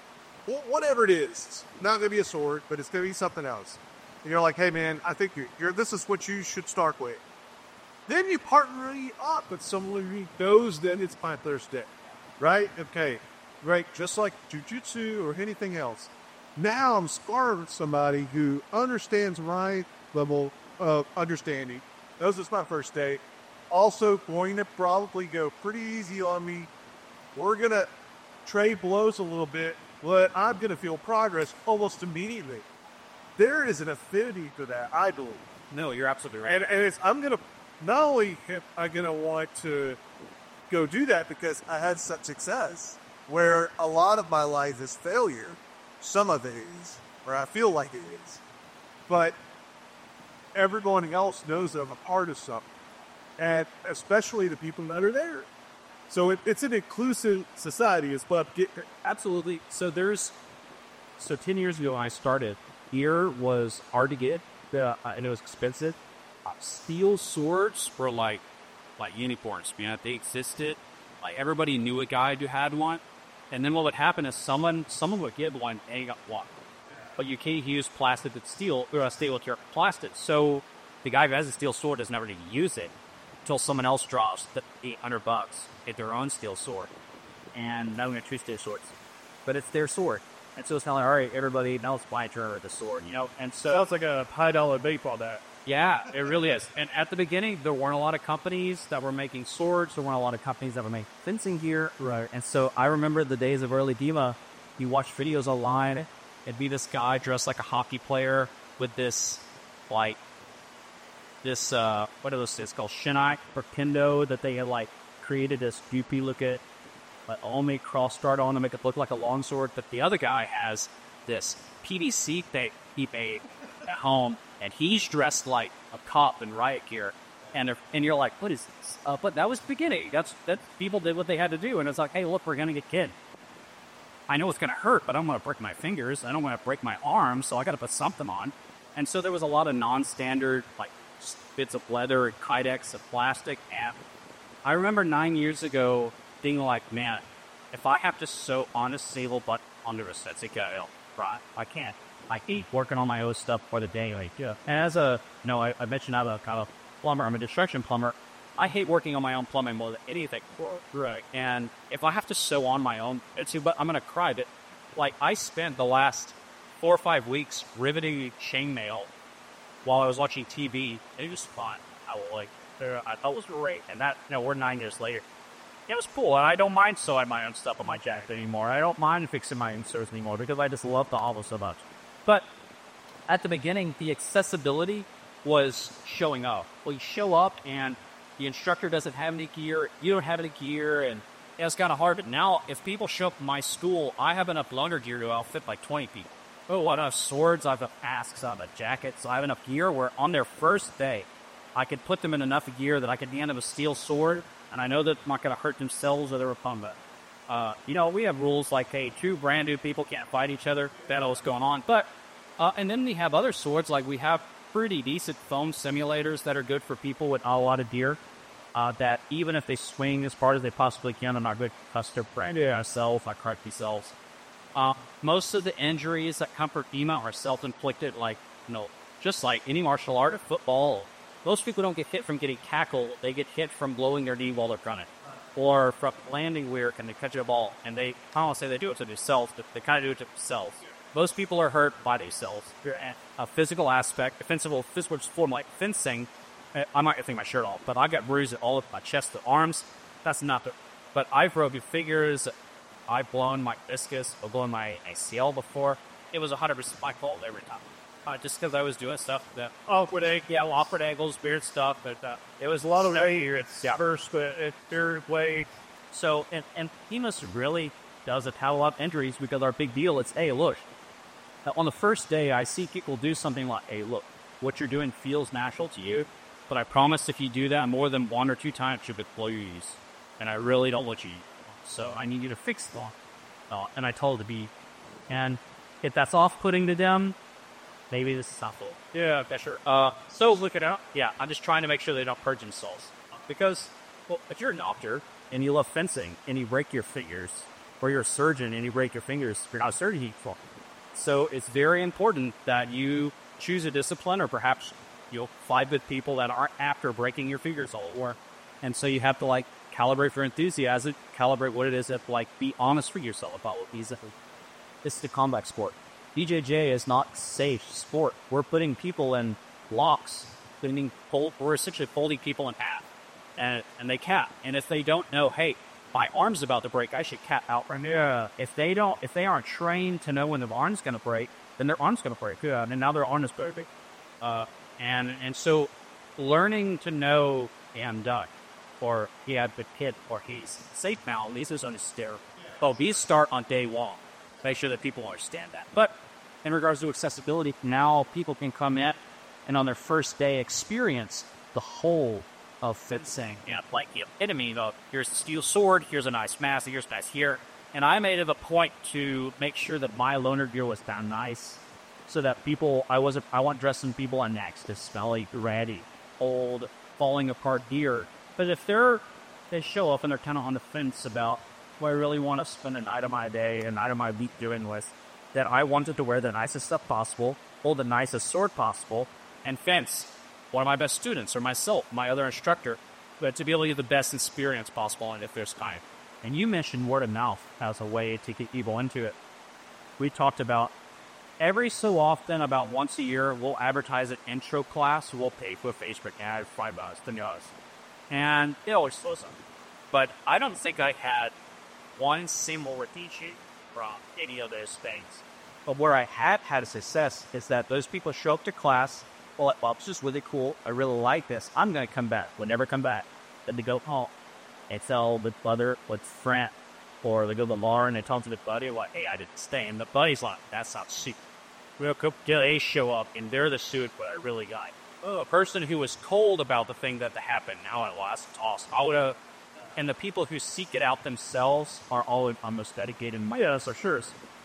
it is. It's not going to be a sword, but it's going to be something else. And you're like, hey, man, I think this is what you should start with. Then you partner up with someone who knows that it's my Thursday, right? Okay, right, just like jiu-jitsu or anything else. Now I'm sparring with somebody who understands my level of understanding. This is my first day. Also going to probably go pretty easy on me. We're going to trade blows a little bit, but I'm going to feel progress almost immediately. There is an affinity to that, I believe. No, you're absolutely right. And I'm going to, not only am I going to want to go do that because I had such success, where a lot of my life is failure, some of it is, or I feel like it is, but everyone else knows that I'm a part of something, and especially the people that are there. So it's an inclusive society is what I'm getting. Absolutely. So 10 years ago when I started, gear was hard to get, and it was expensive. Steel swords were like unicorns, man. They existed. Like everybody knew a guy who had one. And then what would happen is someone would get one and he got one. But you can't use steel with your plastic. So the guy who has a steel sword doesn't ever need to use it until someone else drops the $800, get their own steel sword. And not even two steel swords, but it's their sword. And so it's kind of like, all right, everybody, now let's buy a turn with the sword, you know? And so, Sounds like a high-dollar baseball bat. yeah, it really is. And at the beginning, there weren't a lot of companies that were making swords. There weren't a lot of companies that were making fencing gear. Right. And so I remember the days of early DEMA. You watch videos online. It'd be this guy dressed like a hockey player with this, like, this, what are those things called? Shinnok or Kendo that they had, like, created this goopy look at, but only cross start on to make it look like a longsword. But the other guy has this PVC tape he made at home, and he's dressed like a cop in riot gear. And you're like, what is this? But that was the beginning. That's people did what they had to do. And it's like, hey, look, we're going to get kid. I know it's going to hurt, but I don't want to break my fingers. I don't want to break my arms, so I got to put something on. And so there was a lot of non-standard, like, bits of leather and kydex and plastic. And I remember 9 years ago being like, man, if I have to sew on a sable butt under a Setsuka, right, I can't. I hate working on my own stuff for the day. Like, yeah. And as I mentioned I'm a kind of plumber. I'm a construction plumber. I hate working on my own plumbing more than anything. Right. And if I have to sew on my own, but I'm going to cry. But, like, I spent the last 4 or 5 weeks riveting chainmail while I was watching TV. And it was fun. I thought it was great. And that, we're 9 years later. It was cool. And I don't mind sewing my own stuff on my jacket anymore. I don't mind fixing my inserts anymore because I just love the hobble so much. But at the beginning, the accessibility was showing up. Well, you show up and the instructor doesn't have any gear, you don't have any gear, and it's kind of hard. But now, if people show up at my school, I have enough loaner gear to outfit like 20 people. Oh, I have swords, I have asks, I have jackets, so I have enough gear where on their first day, I could put them in enough gear that I could hand them a steel sword, and I know that I'm not going to hurt themselves or their opponent. We have rules like, hey, two brand new people can't fight each other. That's what's going on. But, and then we have other swords, like we have pretty decent foam simulators that are good for people with a lot of gear. That even if they swing as far as they possibly can and are good custom branded ourselves, like correctly selves. Most of the injuries that come from DEMA are self-inflicted, like, just like any martial art or football. Most people don't get hit from getting tackled. They get hit from blowing their knee while they're running. Or from landing weird and they catch a ball. And I don't want to say they do it to themselves, but they kind of do it to themselves. Most people are hurt by themselves. A physical aspect, physical form like fencing, I might take my shirt off, but I got bruises all over my chest, the arms. That's nothing. But I've broken fingers. I've blown my discus. I've blown my ACL before. It was 100% my fault every time. Just because I was doing stuff that awkward ankles, weird stuff. But it was a lot of it's first, but it's third way. So and DEMA really does have a lot of injuries because our big deal is, hey, look. On the first day, I see people do something like, hey, look, what you're doing feels natural to you, but I promise if you do that more than 1 or 2 times, you'll blow your knees. And I really don't want you. So I need you to fix them. And I told to be. And if that's off-putting to them, maybe this is not full. Yeah, sure. So look it out. Yeah, I'm just trying to make sure they don't purge themselves. Because, well, if you're a doctor and you love fencing and you break your fingers, or you're a surgeon and you break your fingers, you're not a surgeon. So it's very important that you choose a discipline, or perhaps you'll fight with people that aren't after breaking your fingers all over. And so you have to, like, calibrate your enthusiasm, calibrate what it is, that, like, be honest with yourself about what these are. This is a combat sport. BJJ is not safe sport. We're putting people in blocks, we're essentially folding people in half, and they cap. And if they don't know, hey, my arm's about to break, I should cap out right now. If they aren't trained to know when their arm's going to break, then their arm's going to break. Yeah, and now their arm is breaking. And so learning to know and duck, or he had the kid, or he's safe now, at least is on his stair. But we start on day 1. Make sure that people understand that. But in regards to accessibility, now people can come in and on their first day experience the whole of fencing. Yeah, like the epitome of, here's a steel sword, here's a nice mask, here's a nice here. And I made it a point to make sure that my loaner gear was down nice, so that I want dressing people on necks to smelly, ratty, old, falling apart gear. But if they show up and they're kind of on the fence about, well, I really want to spend a night of my day, a night of my week doing this, that I wanted to wear the nicest stuff possible, hold the nicest sword possible, and fence one of my best students, or myself, my other instructor, but to be able to get the best experience possible and if there's time. And you mentioned word of mouth as a way to get people into it. We talked about every so often, about once a year, we'll advertise an intro class. We'll pay for a Facebook ad, $5 to know us. And it always slows up. But I don't think I had one single teaching from any of those things. But where I have had a success is that those people show up to class, well, this is really cool. I really like this. I'm going to come back. We'll never come back. Then they go home and tell the brother with friend. Or they go to the bar and they talk to the buddy, like, hey, I didn't stay. And the buddy's like, that's not shit. Real quick, they show up and they're the suit, but I really got. A person who was cold about the thing that happened, now it was tossed. And the people who seek it out themselves are all almost dedicated. Yes, for sure.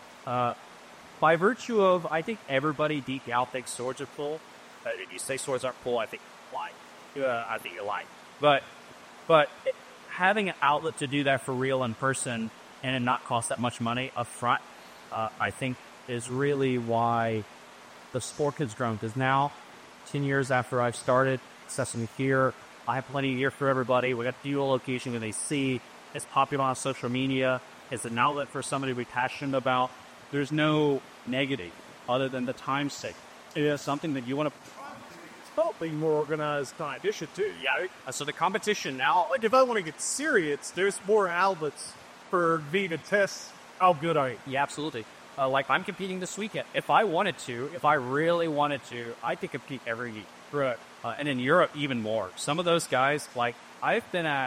By virtue of, I think everybody deep down thinks swords are cool. If you say swords aren't cool, I think you're lying. I think you're lying. But having an outlet to do that for real in person and it not cost that much money up front, I think is really why the sport has grown. Because now, 10 years after I've started Sesame here, I have plenty of gear for everybody. We got dual location that they see. It's popular on social media. It's an outlet for somebody to be passionate about. There's no negative other than the time sake. It is something that you want to Be more organized competition too. Yeah. So the competition now, Like if I want to get serious, there's more outlets for me to test how good I am. yeah, absolutely. Like I'm competing this weekend. If I wanted to, if I really wanted to, I could compete every week. Right. And in Europe, even more. Some of those guys, like I've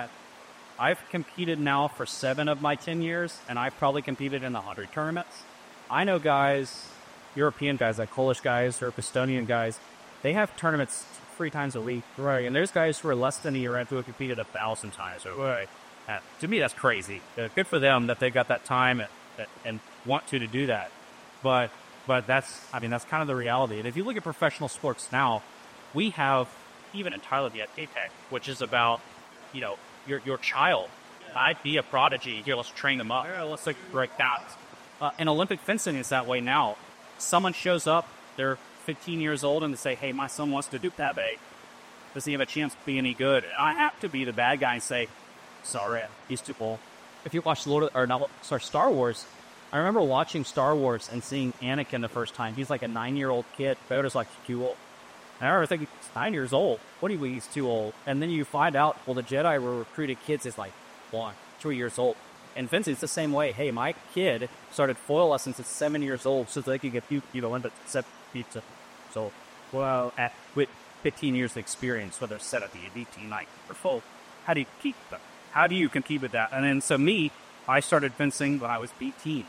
competed now for 7 of my 10 years, and I've probably competed in 100 tournaments. I know guys, European guys, like Polish guys or Estonian guys, they have tournaments 3 times a week. Right. And there's guys who are less than a year who have competed 1,000 times. Right. To me, that's crazy. Good for them that they got that time and want to do that. But that's kind of the reality. And if you look at professional sports now, we have, even in Thailand, the APEC, which is about, your child. I'd be a prodigy. Here, let's train them up. Yeah, let's break that. And Olympic fencing is that way now. Someone shows up, they're 15 years old, and they say, hey, my son wants to do that big. Does he have a chance to be any good? And I have to be the bad guy and say, sorry, he's too old. If you watch Star Wars, I remember watching Star Wars and seeing Anakin the first time. He's like a 9-year-old kid. Vader's like, too old. And I remember thinking, he's 9 years old. What do you mean he's too old? And then you find out, well, the Jedi were recruiting kids as like 1, 2 years old. And fencing, it's the same way. Hey, my kid started foil lessons at 7 years old so they could get into pizza. So, with 15 years of experience, whether it's set at the elite team night or full, how do you keep them? How do you compete with that? And then, so me, I started fencing when I was 18.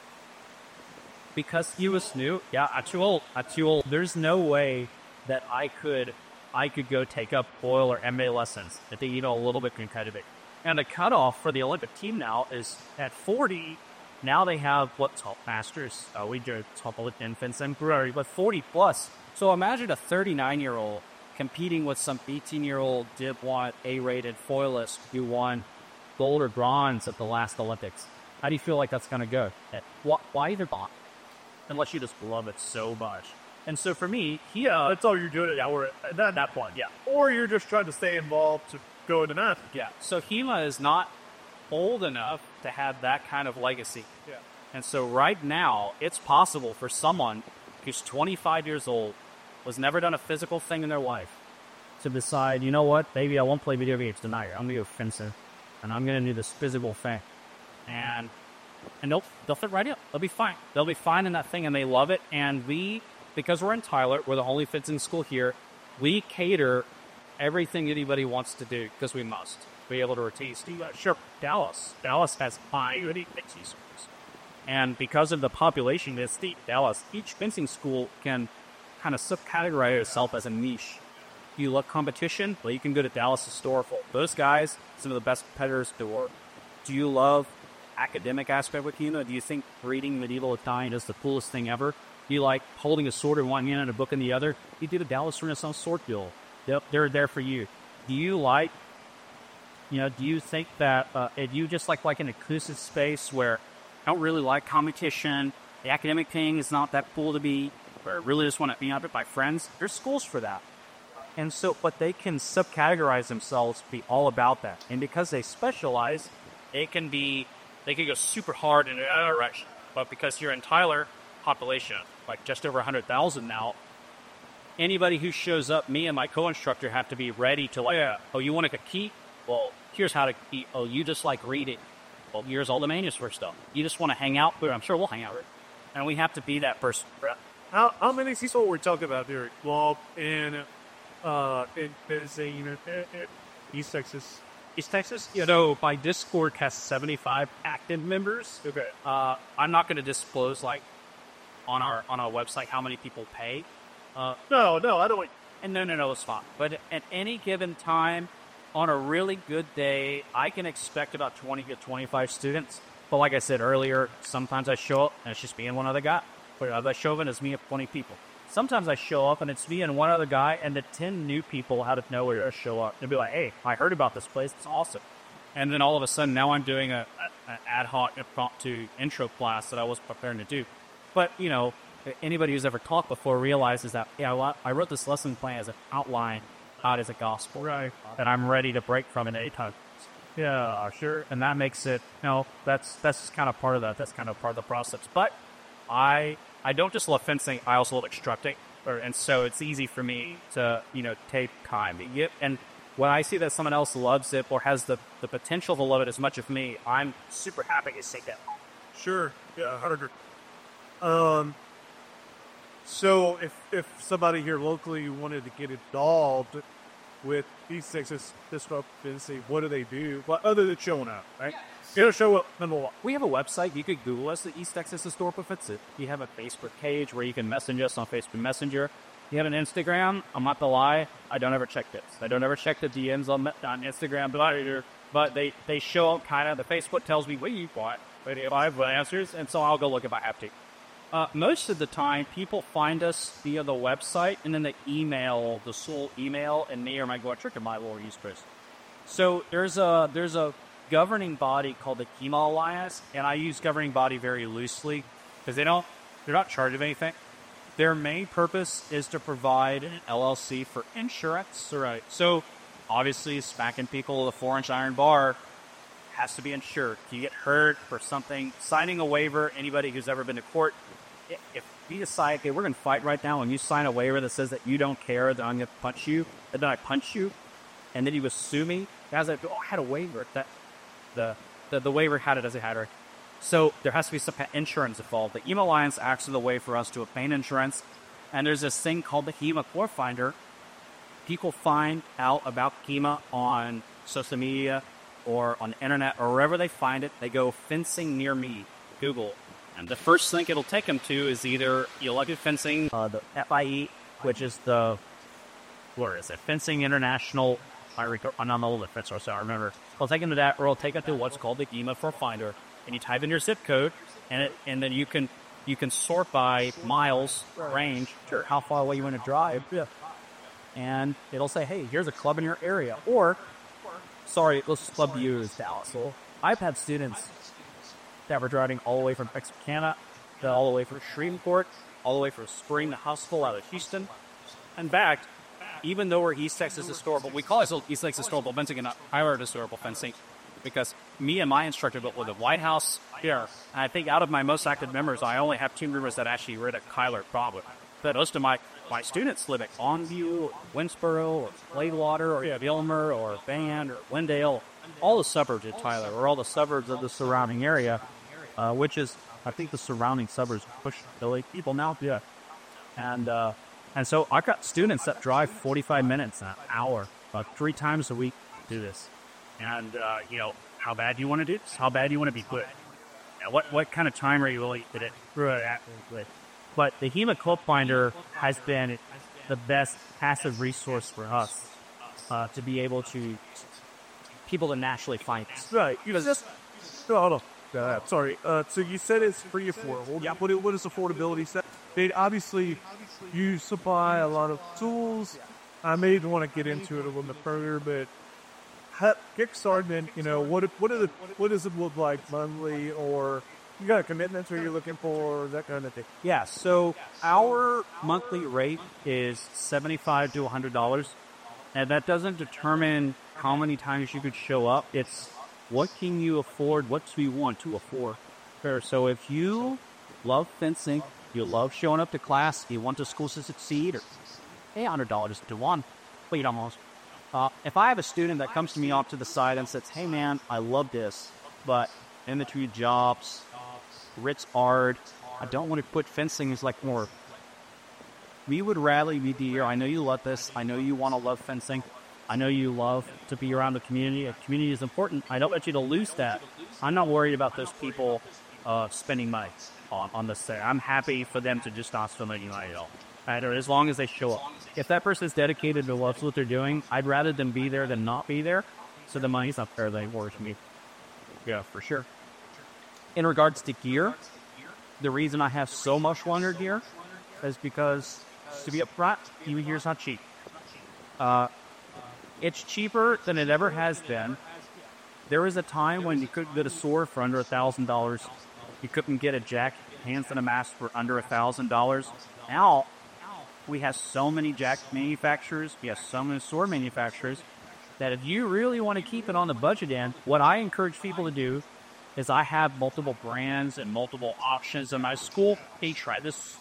Because he was new. Yeah, I'm too old. There's no way that I could go take up foil or MMA lessons if they, a little bit competitive. And the cutoff for the Olympic team now is at 40. Now they have what's called masters. We do top Olympic fencing, but 40 plus. So imagine a 39-year-old competing with some 18-year-old Div 1 A-rated foilist who won gold or bronze at the last Olympics. How do you feel like that's going to go? Why either bond? Unless you just love it so much. And so for me, that's all you're doing at that point. Yeah. Or you're just trying to stay involved to go into that. Yeah. So HEMA is not old enough to have that kind of legacy. Yeah. And so right now, it's possible for someone who's 25 years old, was never done a physical thing in their life, to decide, you know what, maybe I won't play video games tonight. I'm going to go fencing, and I'm going to do this physical thing. And they'll fit right in. They'll be fine. They'll be fine in that thing, and they love it. And because we're in Tyler, we're the only fencing school here, we cater everything anybody wants to do, because we must be able to retain. Sure, Dallas has 5 fencing schools. And because of the population that's deep, Dallas, each fencing school can kind of subcategorize itself as a niche. Do you love competition? Well, you can go to Dallas Historical. Those guys, some of the best competitors in the world. Do you love academic aspect with HEMA? Do you think reading medieval Italian is the coolest thing ever? Do you like holding a sword in one hand and a book in the other? You do the Dallas Renaissance Sword Guild. They're there for you. Do you like, do you think that if you just like an inclusive space where I don't really like competition, the academic thing is not that cool to be, or I really just want to be out with my friends, there's schools for that. And so, but they can subcategorize themselves to be all about that. And because they specialize, they can go super hard in another direction. But because you're in Tyler, population, like just over 100,000 now, anybody who shows up, me and my co-instructor have to be ready to oh, you want a key? Well, here's how to key. Oh, you just like read it. Well, here's all the manuscript stuff. You just want to hang out? Well, I'm sure we'll hang out. And we have to be that person. How many people we're talking about here? Well, in East Texas. East Texas, my Discord has 75 active members. Okay. I'm not going to disclose on our website how many people pay. No, I don't. And no, it's fine. But at any given time, on a really good day, I can expect about 20 to 25 students. But like I said earlier, sometimes I show up and it's just me and one other guy. But if I show up and it's me and 20 people. Sometimes I show up and it's me and one other guy, and the 10 new people out of nowhere show up and be like, hey, I heard about this place. It's awesome. And then all of a sudden, now I'm doing an ad hoc impromptu intro class that I was preparing to do. But, anybody who's ever taught before realizes that, I wrote this lesson plan as an outline, not as a gospel. Right. And I'm ready to break from it anytime. Yeah, sure. And that makes it, that's just kind of part of that. That's kind of part of the process. But I don't just love fencing, I also love instructing. And so it's easy for me to, take time. And when I see that someone else loves it or has the potential to love it as much as me, I'm super happy to say that. Sure. Yeah, 100. So if somebody here locally wanted to get involved with East Texas Disrupt Fencing, what do they do? Well, other than showing up, right? Show up. We have a website. You could Google us, the East Texas Historical Fencing. You have a Facebook page where you can message us on Facebook Messenger. You have an Instagram. I'm not to lie, I don't ever check this. I don't ever check the DMs on Instagram, but they show up kind of. The Facebook tells me what you want, but if I have answers, and so I'll go look if I have to. Most of the time, people find us via the website, and then they email the sole email, and me or my go-trick or my Lower East Coast. So there's a governing body called the HEMA Alliance, and I use governing body very loosely because they're not charged of anything. Their main purpose is to provide an LLC for insurance. Right. So obviously, smacking people with a 4-inch iron bar has to be insured. If you get hurt or something, signing a waiver, anybody who's ever been to court, if you decide, okay, we're going to fight right now, and you sign a waiver that says that you don't care that I'm going to punch you, and then I punch you, and then you would sue me, guys, I had a waiver. That the waiver had it as a header. So there has to be some insurance involved. The HEMA Alliance acts as a way for us to obtain insurance, and there's this thing called the HEMA Core Finder. People find out about HEMA on social media or on the internet or wherever they find it. They go fencing near me, Google. And the first thing it'll take them to is either Elected Fencing, the FIE, which is Fencing International. I'm not the old fencer, so I remember. I'll take them to that, or I'll take them to what's called the HEMA for Finder. And you type in your zip code, and then you can sort by miles, range, sure, how far away you want to drive. Yeah. And it'll say, hey, here's a club in your area. Or, sorry, this club to you is Dallas. So I've had students that were driving all the way from Texarkana, all the way from Shreveport, all the way from Spring to Huntsville out of Houston. In fact, even though we're East Texas Historical, we call ourselves East Texas Historical Fencing and not Tyler Historical Fencing, because me and my instructor built with the White House here. And I think out of my most active members, I only have 2 members that actually read a Kyler problem. But most of my students live at Longview, or Winsboro, or Claywater, or Gilmer, or Van, or Wendell, all the suburbs of Tyler, or all the suburbs of the surrounding area, which is, I think the surrounding suburbs push Philly people now. Yeah. And so I've got students that drive 45 minutes, an hour, about 3 times a week to do this. And, how bad do you want to do this? How bad do you want to be put? What kind of time are you willing to do it? But the HEMA Club Finder has been the best passive resource for us to be able to, people to naturally find us. Right. Hold on. Sorry. So you said it's free affordable. Yeah. What is affordability set? Obviously, you supply a lot of tools. I may even want to get into it a little bit further, but Kickstarter, what does it look like monthly, or you got a commitment or you're looking for that kind of thing? Yeah, so our monthly rate is $75 to $100. And that doesn't determine how many times you could show up. It's what can you afford, what do you want to afford. So if you love fencing, you love showing up to class, you want the school to succeed, or $800 to one, wait almost. If I have a student that comes to me off to the side and says, hey man, I love this, but in between jobs, it's hard, I don't want to quit fencing, it's like more. We would rather be here. I know you love this. I know you want to love fencing. I know you love to be around the community. The community is important. I don't want you to lose that. I'm not worried about those people spending money on this thing. I'm happy for them to just not spend any money at all. Right? Or as long as they show up. If that person is dedicated and loves what they're doing, I'd rather them be there than not be there. So the money's not fair anymore to me. Yeah, for sure. In regards to gear, the reason I have so much longer gear is because, to be upfront, gear's not cheap. It's cheaper than it ever has been. There was a time when you couldn't get a sword for under $1,000. You couldn't get a jack, hands and a mask for under $1,000. Now, we have so many jack manufacturers, we have so many sword manufacturers, that if you really want to keep it on the budget end, what I encourage people to do is I have multiple brands and multiple options in my school. Hey, try this.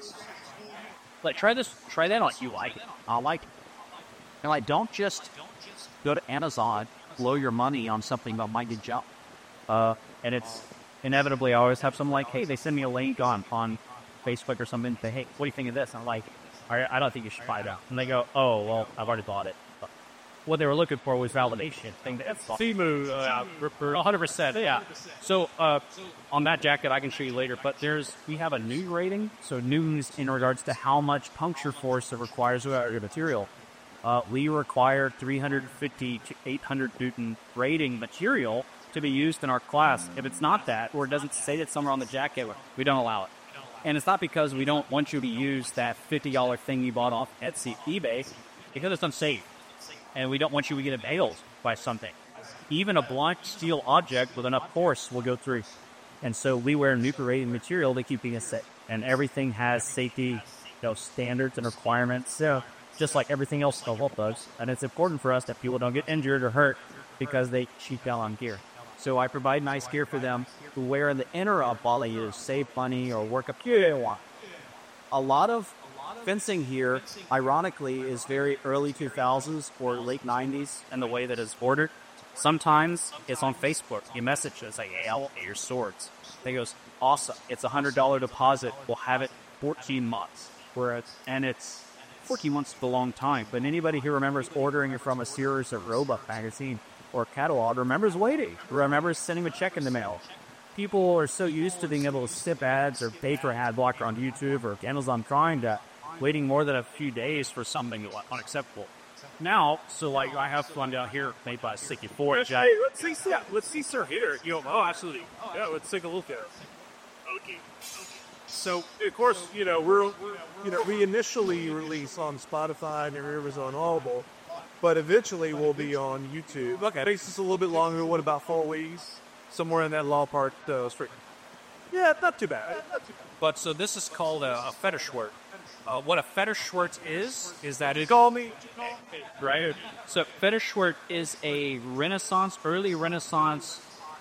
Like, try that on. You like it. I like it. And like, don't just go to Amazon, blow your money on something that might get jumped. And it's inevitably, I always have some like, hey, they send me a link on Facebook or something, say, hey, what do you think of this? And I'm like, I don't think you should buy that. And they go, oh, well, I've already bought it. But what they were looking for was validation. Temu, 100%, yeah. So on that jacket, I can show you later, but we have a new rating. So news in regards to how much puncture force it requires of your material. We require 350 to 800 Newton rating material to be used in our class. If it's not that, or it doesn't say that somewhere on the jacket, we don't allow it. And it's not because we don't want you to use that $50 thing you bought off Etsy, eBay, because it's unsafe. And we don't want you to get impaled by something. Even a blunt steel object with enough force will go through. And so we wear nuclear rated material to keep us safe. And everything has safety standards and requirements. So just like everything else Vault does. And it's important for us that people don't get injured or hurt because they cheap out on gear. So I provide nice gear for them who wear in the inner of volley to save money or work up gear they want. A lot of fencing here, ironically, is very early 2000s or late 90s in the way that it's ordered. Sometimes it's on Facebook. You message us like, hey, I want your swords. They goes, awesome. It's a $100 deposit. We'll have it 14 months. And it's 14 months is a long time. But anybody who remembers ordering it from a Sears or Roebuck magazine or catalog remembers waiting, remembers sending a check in the mail. People are so used to being able to skip ads or pay for ad blocker on YouTube or Amazon Prime that waiting more than a few days for something unacceptable. Now, so like I have one down here made by 64. Hey, let's see Sir here. Oh, absolutely. Yeah, let's take a look at it. Okay. So, of course, we initially release on Spotify and Amazon Audible, but eventually we'll be on YouTube. Okay, it takes us a little bit longer. What, about 4 weeks? Somewhere in that ballpark, street. Yeah, not too bad. But so this is called a fetish shirt. What a fetish shirt is that it... Call me. Right. So fetish shirt is a early Renaissance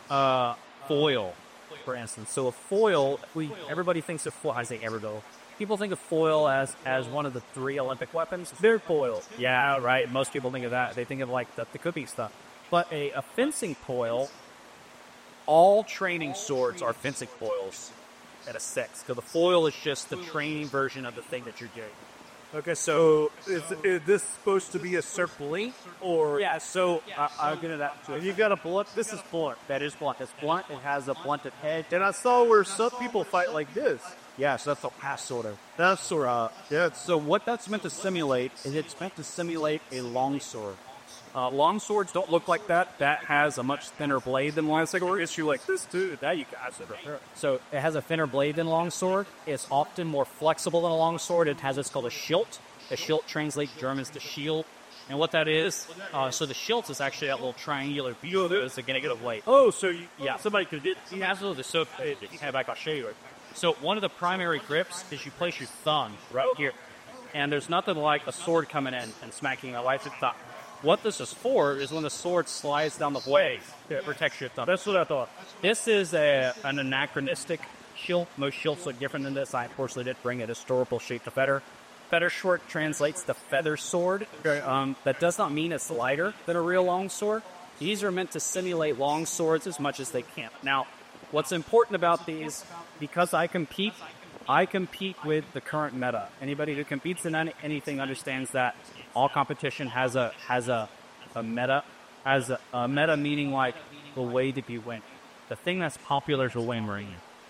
foil, for instance. So a foil, everybody thinks of foil. I say everybody. People think of foil as one of the 3 Olympic weapons. They're foil. Yeah, right. Most people think of that. They think of like the cookie stuff. But a fencing foil, all training swords are fencing foils at a 6. So the foil is just the training version of the thing that you're doing. Okay, so is this supposed to be a circlet or? Yeah, so I'll get into that. So if you've got a blunt, this is blunt. That is blunt. It's blunt. It has a blunted head. And I saw where some people fight like this. Yeah, so that's a pass sort of. That's sort of, yeah. So what that's meant to simulate is it's meant to simulate a longsword. Long swords don't look like that. That has a much thinner blade than long sword. Issue like this too. That you guys are repair. So it has a thinner blade than long sword. It's often more flexible than a long sword. It has what's called a schild. A schild translates German to shield. And what that is, so the schild is actually that little triangular view. It's going to get a blade. Oh, so somebody could get. Yeah, absolutely. So I'll show you. So one of the primary grips is you place your thumb right here. And there's nothing like a sword coming in and smacking a light at the top. What this is for is when the sword slides down the blade, it protects your thumb. That's what I thought. This is an anachronistic shield. Most shields look different than this. I unfortunately did bring a historical shape to feather. Feather sword translates to feather sword. That does not mean it's lighter than a real long sword. These are meant to simulate long swords as much as they can. Now, what's important about these, because I compete with the current meta. Anybody who competes in anything understands that all competition has a meta. Has a meta meaning like the way to be winning. The thing that's popular is a win ring.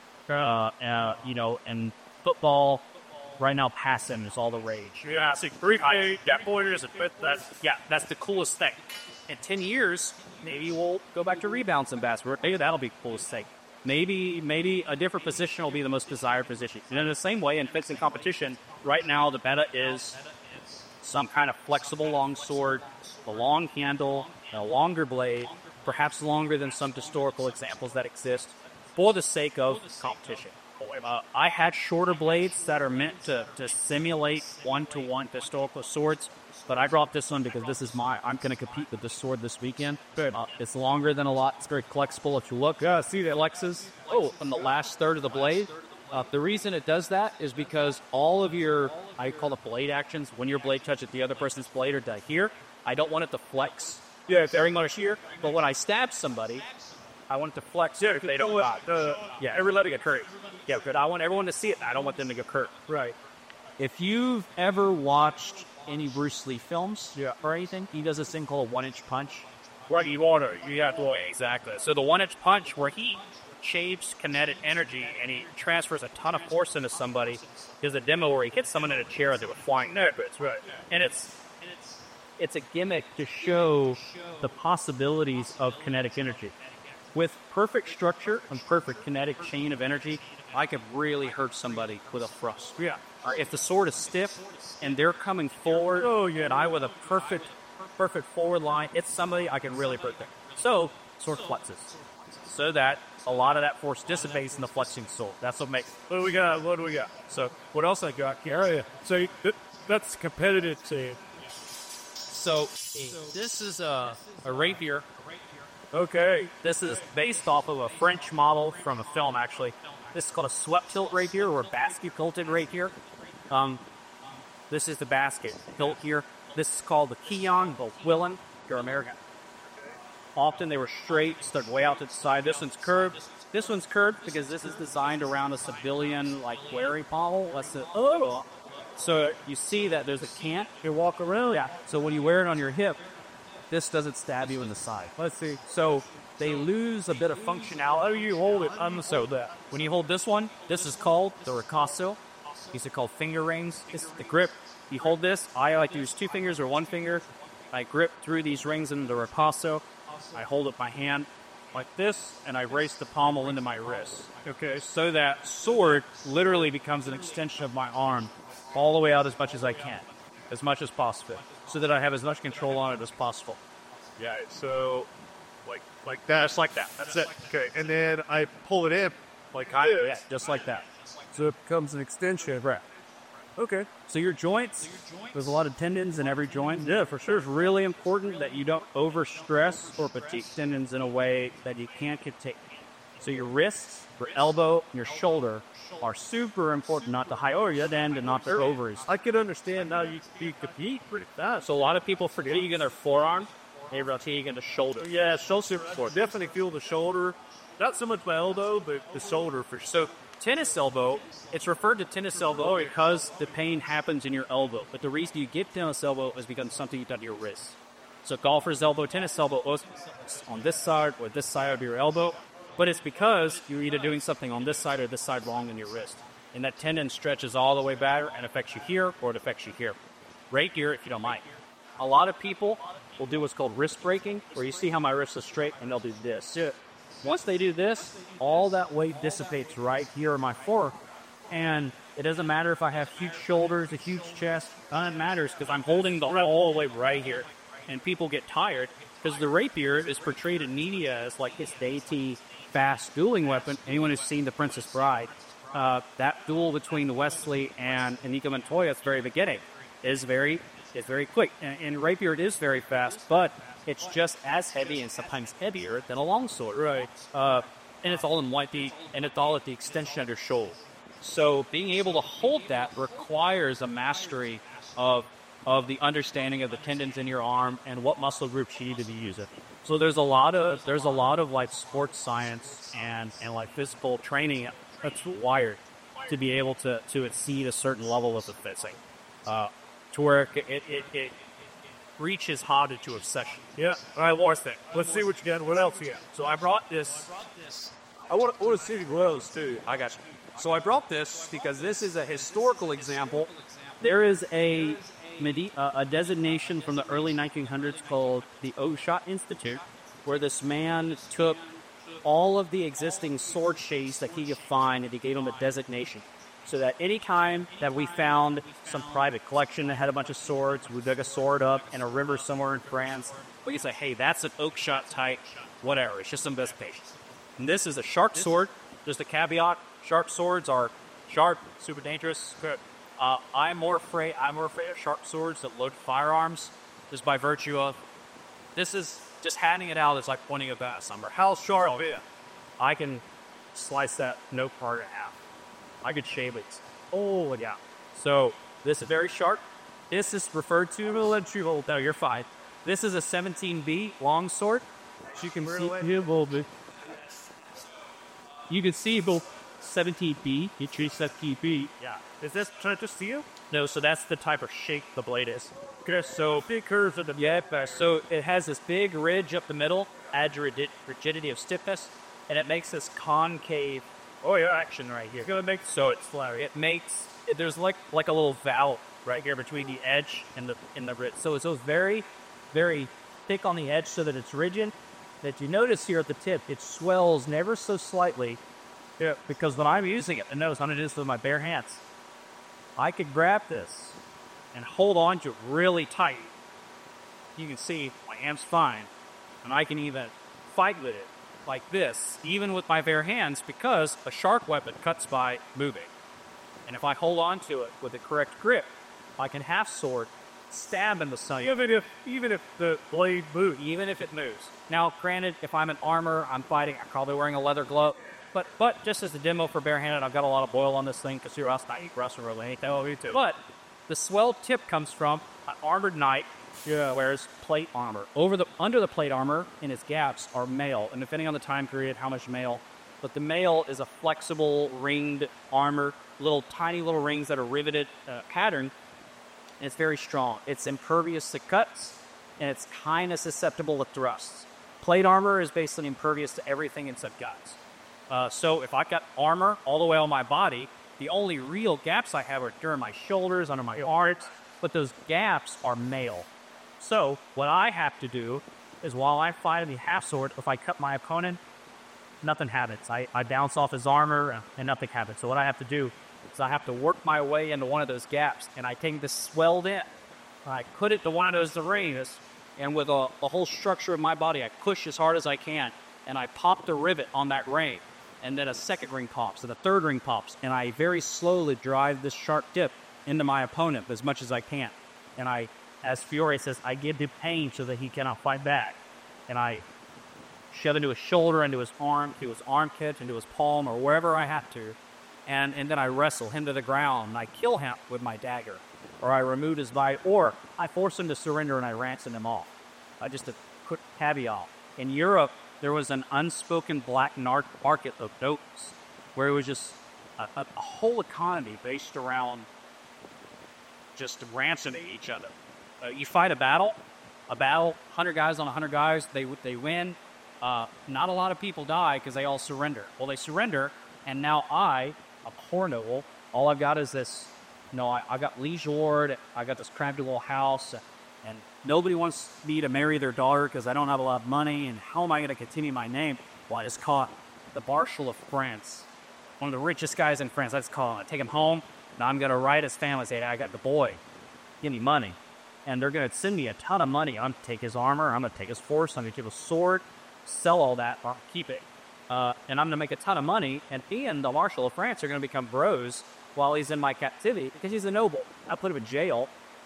And football right now, passing is all the rage. Yeah, see, 3K, pointers, that's the coolest thing. In 10 years, maybe we'll go back to rebounds in basketball. Maybe that'll be the coolest thing. Maybe a different position will be the most desired position. And in the same way, in fencing competition, right now the meta is some kind of flexible long sword, a long handle, a longer blade, perhaps longer than some historical examples that exist, for the sake of competition. I had shorter blades that are meant to simulate one-to-one historical swords, but I brought this one because I'm going to compete with this sword this weekend. It's longer than a lot. It's very flexible. If you look, see the flexes. On the last third of the blade. The reason it does that is because all of your, I call it blade actions, when your blade touches the other person's blade or to here, I don't want it to flex. Yeah, it's very much here. But when I stab somebody, I want it to flex. Yeah, they don't every leg get hurt. Yeah, good. I want everyone to see it. I don't want them to get hurt. Right. If you've ever watched any Bruce Lee films or anything, he does this thing called a 1-inch punch. Right, you have to exactly. So the 1-inch punch, where he shapes kinetic energy and he transfers a ton of force into somebody, is a demo where he hits someone in a chair and they were flying nervous. Right. And it's a gimmick to show the possibilities of kinetic energy. With perfect structure and perfect kinetic chain of energy, I could really hurt somebody with a thrust. Yeah. If the sword is stiff and they're coming forward, and I with a perfect forward line, it's somebody I can really hurt them. So, sword flexes. So that a lot of that force dissipates in the flexing sword. That's what makes. What do we got? So, what else I got here? So, that's competitive too. So, this is a rapier. Okay. This is based off of a French model from a film, actually. This is called a swept hilt rapier or a basket hilted rapier. This is the basket hilt here. This is called the Keon, the Willen, if you're American. Often they were straight, stuck way out to the side. This one's curved. This one's curved because this is designed around a civilian, wearing pommel. So you see that there's a cant. You walk around? Yeah. So when you wear it on your hip, this doesn't stab you in the side. Let's see. So they lose a bit of functionality. How do you hold it? When you hold this one, this is called the ricasso. These are called finger rings. This is the grip. You hold this. I like to use 2 fingers or 1 finger. I grip through these rings into the ricasso. I hold up my hand like this, and I race the pommel into my wrist. Okay. So that sword literally becomes an extension of my arm all the way out as much as I can, as much as possible, so that I have as much control on it as possible. Yeah, so like that. Just like that. That's it. Okay, and then I pull it in Just like that. So it becomes an extension. Right. Okay. So your joints, there's a lot of tendons in every joint. Yeah, for sure. It's really important that you don't overstress or fatigue tendons in a way that you can't take. So your wrists, your elbow, and your shoulder are super important not to high over your end and not to ovaries. I can understand now you compete pretty fast. So a lot of people fatigue in their forearm, they fatigue in the shoulder. Yeah, shoulder. Definitely feel the shoulder. Not so much my elbow, but the shoulder for sure. So tennis elbow, it's referred to tennis elbow because the pain happens in your elbow. But the reason you get tennis elbow is because something you've done to your wrist. So golfer's elbow, tennis elbow, on this side or this side of your elbow. But it's because you're either doing something on this side or this side wrong in your wrist. And that tendon stretches all the way back and affects you here or it affects you here. Right here, if you don't mind. A lot of people will do what's called wrist breaking, where you see how my wrist is straight and they'll do this. Yeah. Once they do this, all that weight dissipates right here in my fork. And it doesn't matter if I have huge shoulders, a huge chest. None of it matters because I'm holding the all the way right here. And people get tired because the rapier is portrayed in media as like this deity fast dueling weapon. Anyone who's seen The Princess Bride, that duel between Wesley and Inigo Montoya at the very beginning, is very quick. And rapier, it is very fast, but it's just as heavy and sometimes heavier than a longsword. Right. And it's all in one beat, and it's all at the extension of your shoulder. So being able to hold that requires a mastery of the understanding of the tendons in your arm and what muscle groups you need to be using. So there's a lot of like sports science and like physical training that's required to be able to exceed a certain level of the fixing, to where it reaches harder to obsession. Yeah. All right, Lars, then. Let's see what you got. What else you got? So I brought this. I want to see the glows, too. I got you. So I brought this because this is a historical example. There is a designation from the early 1900s called the Oshot Institute, where this man took all of the existing sword shades that he could find and he gave them a designation. So that any time that we found some private collection that had a bunch of swords, we dug a sword up in a river somewhere in France, we could say, hey, that's an Oakshott type, whatever. It's just some investigation. And this is a sharp sword. Just a caveat: sharp swords are sharp, super dangerous. I'm more afraid of sharp swords that load firearms, just by virtue of this is just handing it out. It's like pointing a bat somewhere. How sharp? Oh, yeah. I can slice that no part in half. I could shave it. Oh, yeah. So this is very sharp. This is referred to. No, you're fine. This is a 17B long sword. You can see here a little bit. You can see both 17B, H17B. Yeah. Is this trying to see you? No, so that's the type of shape the blade is. Okay, so big curves at the... Yeah, so it has this big ridge up the middle, adds rigidity of stiffness, and it makes this concave action right here. It's going to make so it's flat. It makes... There's like a little valve right here between the edge and the ridge. So it's very, very thick on the edge so that it's rigid. That you notice here at the tip, it swells never so slightly. Yeah. Because when I'm using it, and notice I'm going to do this with my bare hands, I could grab this and hold on to it really tight. You can see my hand's fine, and I can even fight with it like this, even with my bare hands, because a sharp weapon cuts by moving. And if I hold on to it with the correct grip, I can half sword stab in the sun. Even if the blade moves. Even if it moves. Now, granted, if I'm in armor, I'm fighting, I'm probably wearing a leather glove. But just as a demo for barehanded, I've got a lot of oil on this thing because you're else not wrestling really anything. Oh, me too. But the swelled tip comes from an armored knight wears plate armor. Under the plate armor in its gaps are mail, and depending on the time period, how much mail. But the mail is a flexible ringed armor, tiny little rings that are riveted pattern. And it's very strong. It's impervious to cuts, and it's kind of susceptible to thrusts. Plate armor is basically impervious to everything except guts. So if I've got armor all the way on my body, the only real gaps I have are during my shoulders, under my arms, but those gaps are mail. So what I have to do is while I fight in the half sword, if I cut my opponent, nothing happens. I bounce off his armor and nothing happens. So what I have to do is I have to work my way into one of those gaps, and I take this swelled in, I put it to one of those rings, and with the whole structure of my body, I push as hard as I can, and I pop the rivet on that ring, and then a second ring pops, and a third ring pops, and I very slowly drive this sharp tip into my opponent as much as I can. And I, as Fiore says, I give him pain so that he cannot fight back. And I shove into his shoulder, into his arm, to his armpit, into his palm, or wherever I have to. And then I wrestle him to the ground, and I kill him with my dagger. Or I remove his bite, or I force him to surrender and I ransom him off. Just a quick caveat. In Europe, there was an unspoken black market of notes, where it was just a whole economy based around just ransoming each other. You fight a battle, 100 guys on 100 guys, they win. Not a lot of people die because they all surrender. Well, they surrender, and now a poor noble, all I've got is this, I got liege lord, I got this cramped little house, and nobody wants me to marry their daughter because I don't have a lot of money, and how am I going to continue my name? Well, I just caught the Marshal of France, one of the richest guys in France. I just call him, I take him home, and I'm going to write his family, say, I got the boy, give me money. And they're going to send me a ton of money. I'm going to take his armor, I'm going to take his horse, I'm going to take his sword, sell all that, or keep it. And I'm going to make a ton of money, and he and the Marshal of France are going to become bros while he's in my captivity because he's a noble. I put him in jail,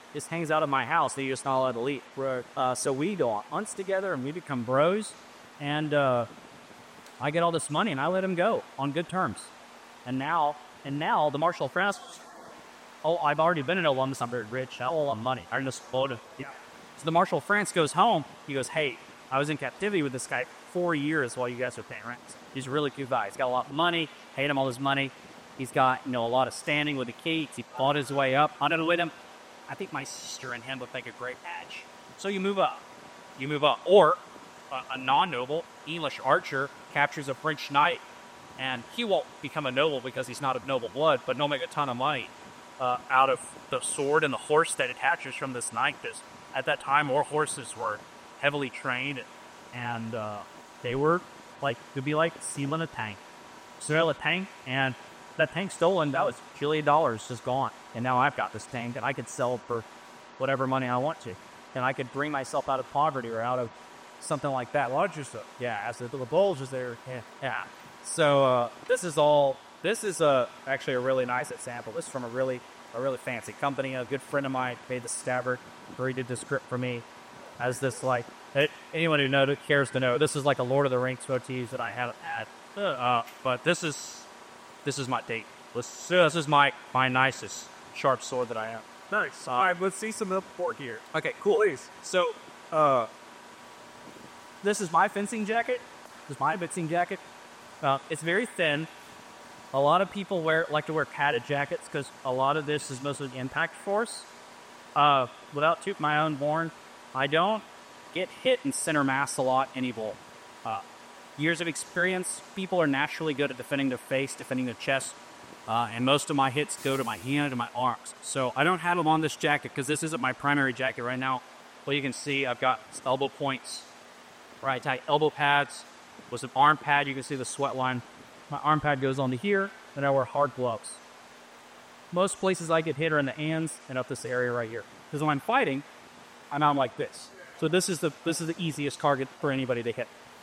just hangs out at my house. He's just not allowed to leave. Right. So we go on hunts together, and we become bros. And I get all this money, and I let him go on good terms. And now the Marshall France. Oh, I've already been in Columbus. I'm very rich. I owe him money. I just owed him. Yeah. So the Marshall France goes home. He goes, hey, I was in captivity with this guy 4 years while you guys were paying rent. He's a really cool guy. He's got a lot of money. Paid him all his money. He's got, a lot of standing with the kids. He fought his way up. I'm gonna with him. I think my sister and him would make a great match. So you move up. Or a non-noble English archer captures a French knight, and he won't become a noble because he's not of noble blood, but he'll make a ton of money out of the sword and the horse that attaches from this knight. Because at that time, our horses were heavily trained, and they were it'd be like stealing a tank. Steal a tank, and that tank stolen, that was $1 billion just gone. And now I've got this tank that I could sell for whatever money I want to. And I could bring myself out of poverty or out of something like that. Launch yourself. Yeah, as the bulge is there. Yeah. So this is actually a really nice example. This is from a really fancy company. A good friend of mine made the scabbard, created the script for me. As this anyone who cares to know, this is like a Lord of the Rings motif that I haven't had. But this is my date. This is my nicest sharp sword that I have. Nice. All right, let's see some of the port here. Okay, cool. Please. So, this is my fencing jacket. It's very thin. A lot of people like to wear padded jackets because a lot of this is mostly impact force. Without tooting my own horn, I don't get hit in center mass a lot anymore. Years of experience, people are naturally good at defending their face, defending their chest, and most of my hits go to my hand and my arms. So I don't have them on this jacket because this isn't my primary jacket right now. Well, you can see I've got elbow points, right tight elbow pads with an arm pad. You can see the sweat line. My arm pad goes onto here, and I wear hard gloves. Most places I get hit are in the hands and up this area right here. Because when I'm fighting, I'm out like this. So this is the easiest target for anybody to hit.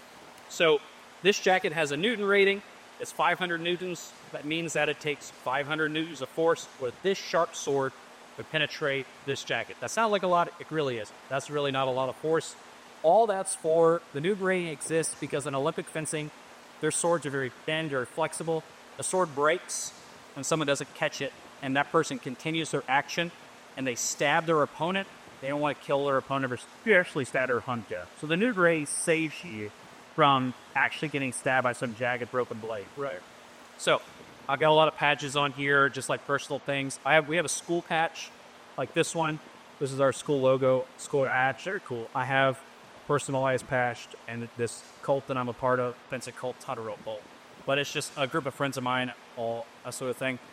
So this jacket has a Newton rating. It's 500 newtons. That means that it takes 500 newtons of force with this sharp sword to penetrate this jacket. That sounds like a lot. It really is. That's really not a lot of force. All that's for the Newton rating exists because in Olympic fencing, their swords are very thin, very flexible. The sword breaks when someone doesn't catch it, and that person continues their action, and they stab their opponent. They don't want to kill their opponent or actually stab their hunter. So the Newton rating saves you from actually getting stabbed by some jagged, broken blade. Right. So I've got a lot of patches on here, just like personal things. We have a school patch, like this one. This is our school logo, school patch. They're cool. I have personalized patch, and this cult that I'm a part of, fencing cult, Tadaro Bolt. But it's just a group of friends of mine, all that sort of thing.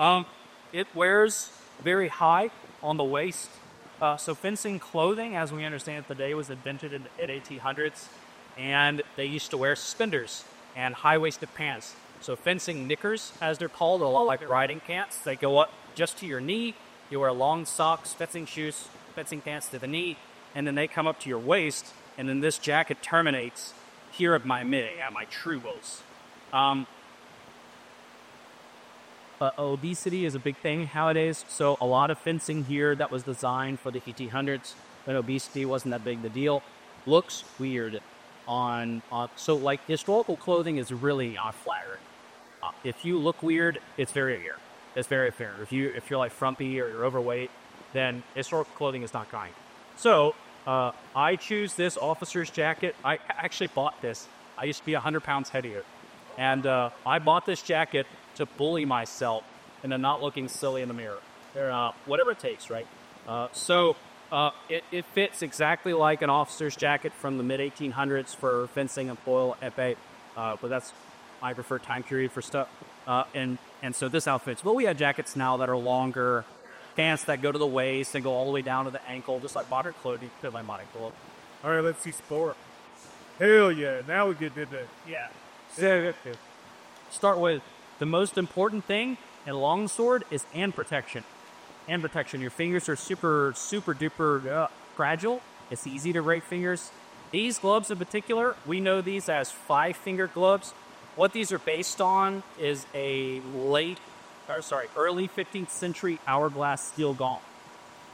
It wears very high on the waist. So fencing clothing, as we understand it today, was invented in the 1800s. And they used to wear suspenders and high-waisted pants. So fencing knickers, as they're called, a lot like riding pants. They go up just to your knee. You wear long socks, fencing shoes, fencing pants to the knee, and then they come up to your waist. And then this jacket terminates here at my truos. Obesity is a big thing nowadays. So a lot of fencing here that was designed for the 1800s, when obesity wasn't that big the deal, looks weird. So like historical clothing is really not flattering. If you look weird, it's very fair. It's very fair. If you're like frumpy or you're overweight, then historical clothing is not kind. So I choose this officer's jacket. I actually bought this. I used to be 100 pounds heavier, and I bought this jacket to bully myself into not looking silly in the mirror. Whatever it takes, right? It fits exactly like an officer's jacket from the mid-1800s for fencing and foil épée, but that's my preferred time period for stuff. And so this outfits. But we have jackets now that are longer, pants that go to the waist and go all the way down to the ankle, just like modern clothing. Fit my modern clothes. All right, let's see sport. Hell yeah! Now we get into that. Yeah. Start with the most important thing in longsword is hand protection. Hand protection. Your fingers are super duper fragile. It's easy to break fingers. These gloves in particular, we know these as 5-finger gloves. What these are based on is a early 15th century hourglass steel gauntlet.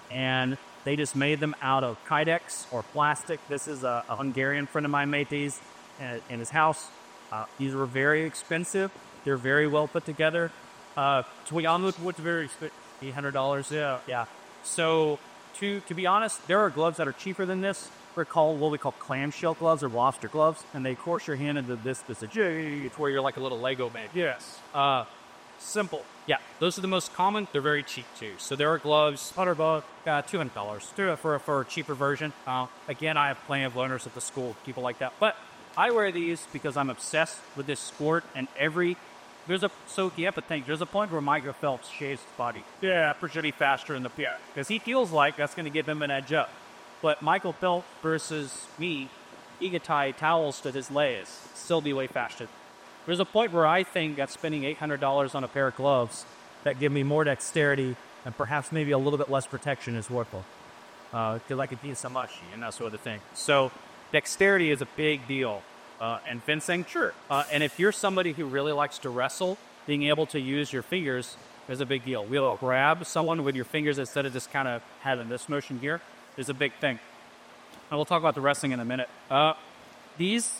and they just made them out of Kydex or plastic. This is a Hungarian friend of mine made these in his house. These were very expensive. They're very well put together. To be honest, what's very expensive? $800. Yeah. So to be honest, there are gloves that are cheaper than this. They're called what we call clamshell gloves or lobster gloves, and they course your hand into this it's where you're like a little Lego man. Yes. Simple. Yeah, those are the most common. They're very cheap too. So there are gloves, $100, $200 for a cheaper version. Again, I have plenty of learners at the school, people like that. But I wear these because I'm obsessed with this sport, and there's a point where Michael Phelps shaves his body. Yeah. Should be faster in the because he feels like that's going to give him an edge up. But Michael Phelps versus me, he could tie towels to his legs, still be way faster. There's a point where I think that spending $800 on a pair of gloves that give me more dexterity and perhaps maybe a little bit less protection is worthwhile. Because I could do so much and that sort of thing. So dexterity is a big deal. And fencing, sure. And if you're somebody who really likes to wrestle, being able to use your fingers is a big deal. We'll grab someone with your fingers instead of just kind of having this motion here is a big thing. And we'll talk about the wrestling in a minute. These,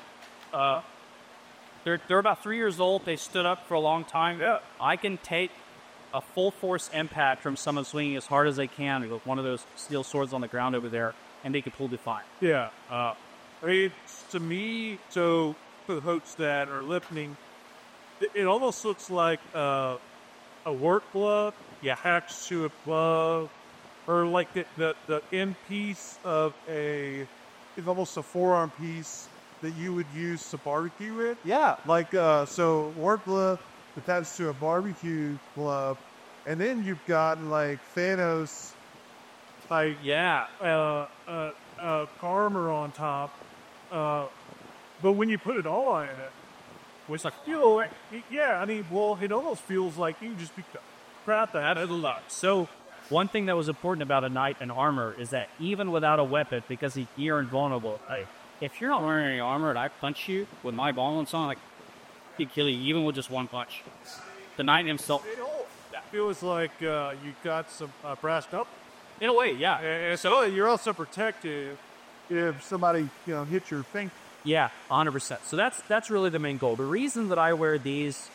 they're about 3 years old. They stood up for a long time. Yeah. I can take a full force impact from someone swinging as hard as they can with one of those steel swords on the ground over there, and they can pull the fine. Yeah. To me, so for the folks that are listening, it almost looks like a work glove attached to a glove, or like the end piece of it's almost a forearm piece that you would use to barbecue with. Yeah, like so work glove attached to a barbecue glove, and then you've got like Thanos, like armor on top. But when you put it all on it, It's like, it almost feels like you just beat the crap out of the lot. So one thing that was important about a knight in armor is that even without a weapon, because you're invulnerable, if you're not wearing any armor and I punch you with my gauntlets on, I can kill you even with just one punch. The knight himself. That feels like you got some brassed up. In a way, yeah. And so you're also protected if somebody hits your finger. Yeah, 100%. So that's really the main goal. The reason that I wear these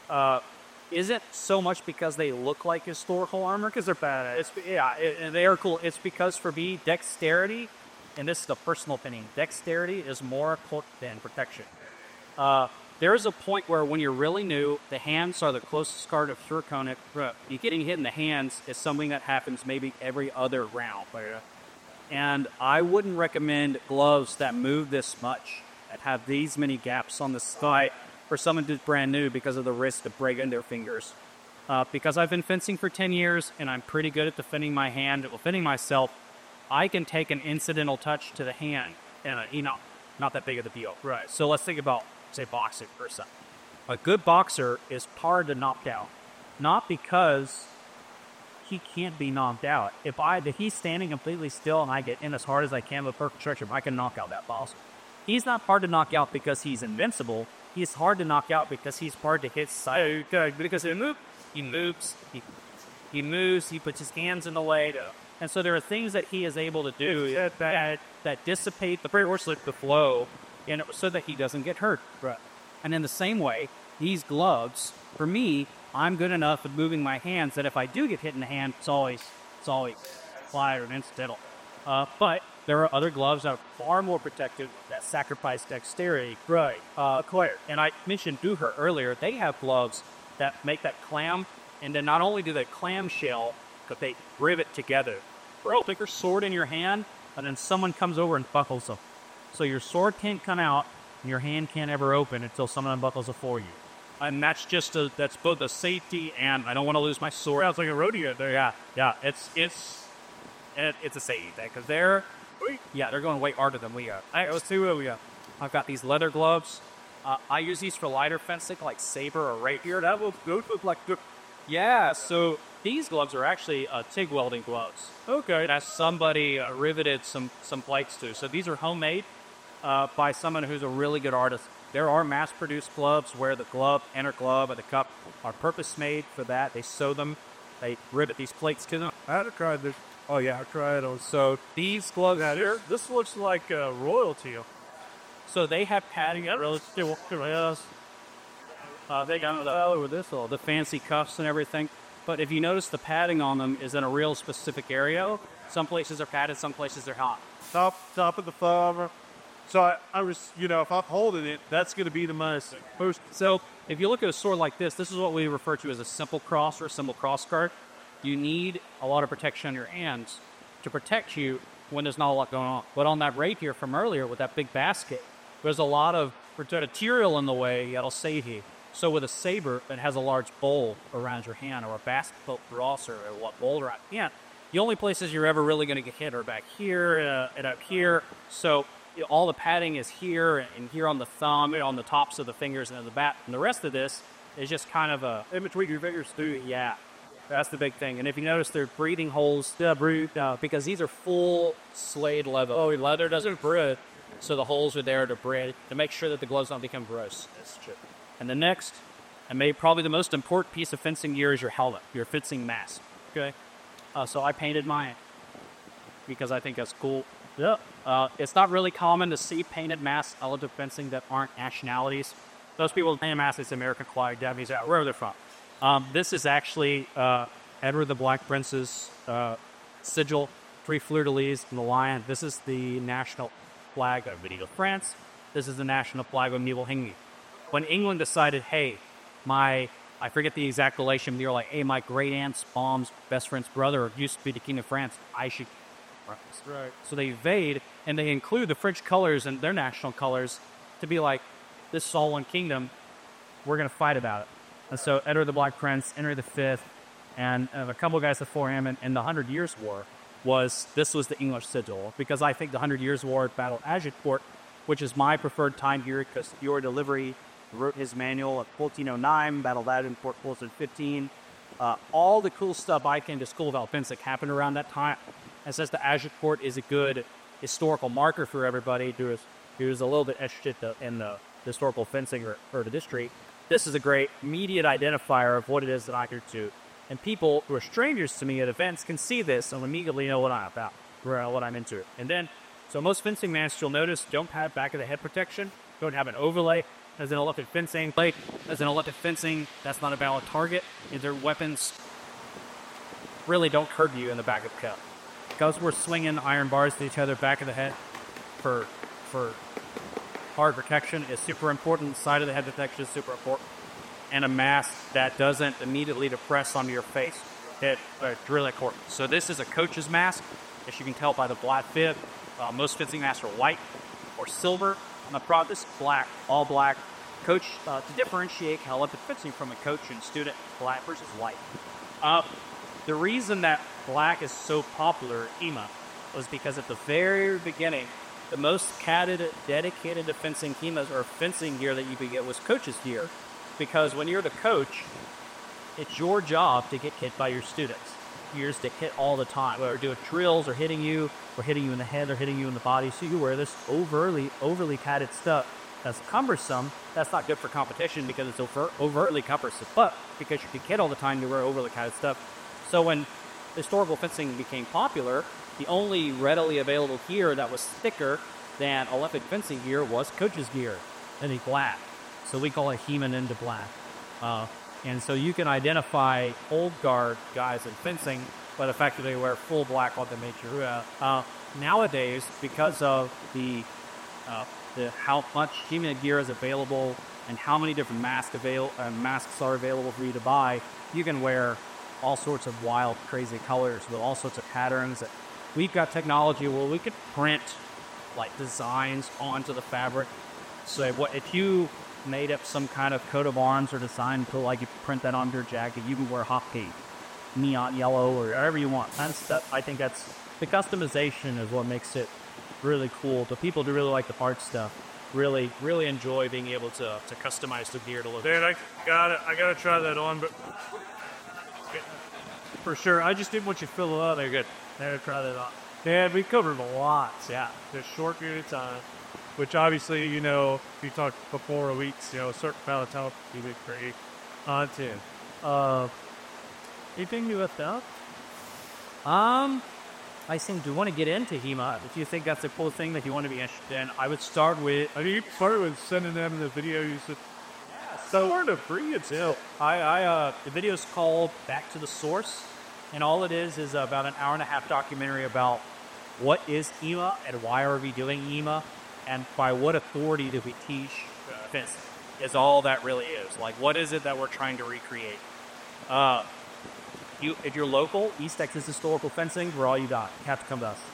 isn't so much because they look like historical armor, because they're badass. They are cool. It's because for me, dexterity, and this is a personal opinion, dexterity is more important than protection. There is a point where when you're really new, the hands are the closest guard of your opponent. You getting hit in the hands is something that happens maybe every other round. And I wouldn't recommend gloves that move this much, that have these many gaps on the thigh for someone who's brand new because of the risk of breaking their fingers. Because I've been fencing for 10 years and I'm pretty good at defending my hand, defending myself, I can take an incidental touch to the hand and, not that big of a deal. Right. So let's think about, say, boxing for a second. A good boxer is hard to knock out, not because he can't be knocked out. If he's standing completely still and I get in as hard as I can with perfect structure, I can knock out that boxer. He's not hard to knock out because he's invincible. He's hard to knock out because he's hard to hit side. Because he moves, he puts his hands in the way. And so there are things that he is able to do that dissipate the flow, so that he doesn't get hurt. Right. And in the same way, these gloves, for me, I'm good enough at moving my hands that if I do get hit in the hand, it's always fly or an incidental. But there are other gloves that are far more protective that sacrifice dexterity. Right. And I mentioned Duher earlier. They have gloves that make that clam, and then not only do they clamshell, but they rivet together. Take your sword in your hand, and then someone comes over and buckles them. So your sword can't come out, and your hand can't ever open until someone unbuckles it for you. And that's that's both a safety and I don't want to lose my sword. Sounds like a rodeo there. Yeah. It's a safety thing because they're going way harder than we are. I've got these leather gloves. I use these for lighter fencing, like saber or rapier. That will go with like good. Yeah. So these gloves are actually TIG welding gloves. Okay. That somebody riveted some plates to. So these are homemade by someone who's a really good artist. There are mass-produced gloves where the glove, inner glove, and the cup are purpose-made for that. They sew them. They rivet these plates to them. I had to try this. Oh yeah, try it on. So These gloves here, this looks like royalty. so they have padding. They got over this, all the fancy cuffs and everything. But if you notice, the padding on them is in a real specific area. Some places are padded, some places they're not. Top of the thumb. So I was, if I'm holding it, that's going to be the most. So if you look at a sword like this is what we refer to as a simple cross or a simple cross guard. You need a lot of protection on your hands to protect you when there's not a lot going on. But on that rapier from earlier with that big basket, there's a lot of material in the way that'll save you. So with a saber that has a large bowl around your hand, or a basket cross, or what bowl around your hand, the only places you're ever really going to get hit are back here and up here. So all the padding is here and here on the thumb, and on the tops of the fingers and the back. And the rest of this is just kind of in between your fingers too. Yeah, that's the big thing. And if you notice, they're breathing holes because these are full suede leather. Oh, leather doesn't breathe, so the holes are there to breathe to make sure that the gloves don't become gross. That's true. And the next, and maybe probably the most important piece of fencing gear is your helmet, your fencing mask. Okay, so I painted mine because I think that's cool. Yeah. It's not really common to see painted masks relative to fencing that aren't nationalities. Those people with painted masks, it's American flag, Japanese, wherever they're from. This is actually Edward the Black Prince's sigil, 3 fleur-de-lis and the lion. This is the national flag of France. This is the national flag of Nibelheim. When England decided, hey, I forget the exact relation, but they were like, hey, my great-aunt's mom's best friend's brother used to be the king of France. I should... Right. So they invade, and they include the French colors and their national colors to be like, this is all one kingdom. We're going to fight about it. And so Edward the Black Prince, Henry V, and a couple of guys before him in the 100 Years' War this was the English sigil. Because I think the 100 Years' War at Battle of Agincourt, which is my preferred time period because your delivery wrote his manual at 1409, Battle of Agincourt, 1415. All the cool stuff I came to school about fencing happened around that time. And since the Agincourt is a good historical marker for everybody who's a little bit interested in the historical fencing or the history, this is a great immediate identifier of what it is that I do to. And people who are strangers to me at events can see this and immediately know what I'm about, what I'm into. And then, so most fencing masks, you'll notice, don't have back of the head protection, don't have an overlay. As in electric fencing, that's not a valid target. Their weapons really don't hurt you in the back of the head. Because we're swinging iron bars to each other back of the head for hard protection is super important. Side of the head protection is super important. And a mask that doesn't immediately depress onto your face, it's really important. So this is a coach's mask, as you can tell by the black fit. Most fencing masks are white or silver. On the front, this is black, all black. Coach, to differentiate Olympic fencing from a coach and student, black versus white. The reason that black is so popular at HEMA was because at the very beginning, the most dedicated to fencing HEMAs or fencing gear that you could get was coach's gear. Because when you're the coach, it's your job to get hit by your students. You're just to hit all the time, whether doing drills or hitting you in the head or hitting you in the body. So you wear this overly padded stuff that's cumbersome. That's not good for competition because it's overtly cumbersome. But because you get hit all the time, you wear overly padded stuff. So when historical fencing became popular, the only readily available gear that was thicker than Olympic fencing gear was coach's gear, and it's black. So we call it HEMA Ninja Black. And so you can identify old guard guys in fencing, but effectively wear full black on the major. Nowadays, because of the how much HEMA gear is available and how many different masks are available for you to buy, you can wear all sorts of wild, crazy colors with all sorts of patterns. We've got technology where we could print like designs onto the fabric. So if you made up some kind of coat of arms or design to like you print that on your jacket, you can wear hockey, neon yellow, or whatever you want. I think that's the customization is what makes it really cool. The people who really like the art stuff really enjoy being able to customize the gear to look. Dan, I gotta try that on, but for sure, I just didn't want you to fill it up. They're good. They're try that on. Dan, we covered a lot. Yeah, in a short period of time. Which obviously, if you talked for 4 weeks, a certain amount of time you would create content. Anything you left out? nice thing to want to get into HEMA. If you think that's a cool thing that you want to be interested in, I would start with. I mean, you started with sending them the video. You said, so sort of free itself. The video is called Back to the Source, and all it is about an hour-and-a-half documentary about what is HEMA and why are we doing HEMA, and by what authority do we teach fencing, is all that really is. Like, what is it that we're trying to recreate? If you're local, East Texas Historical Fencing, we're all you got. You have to come to us.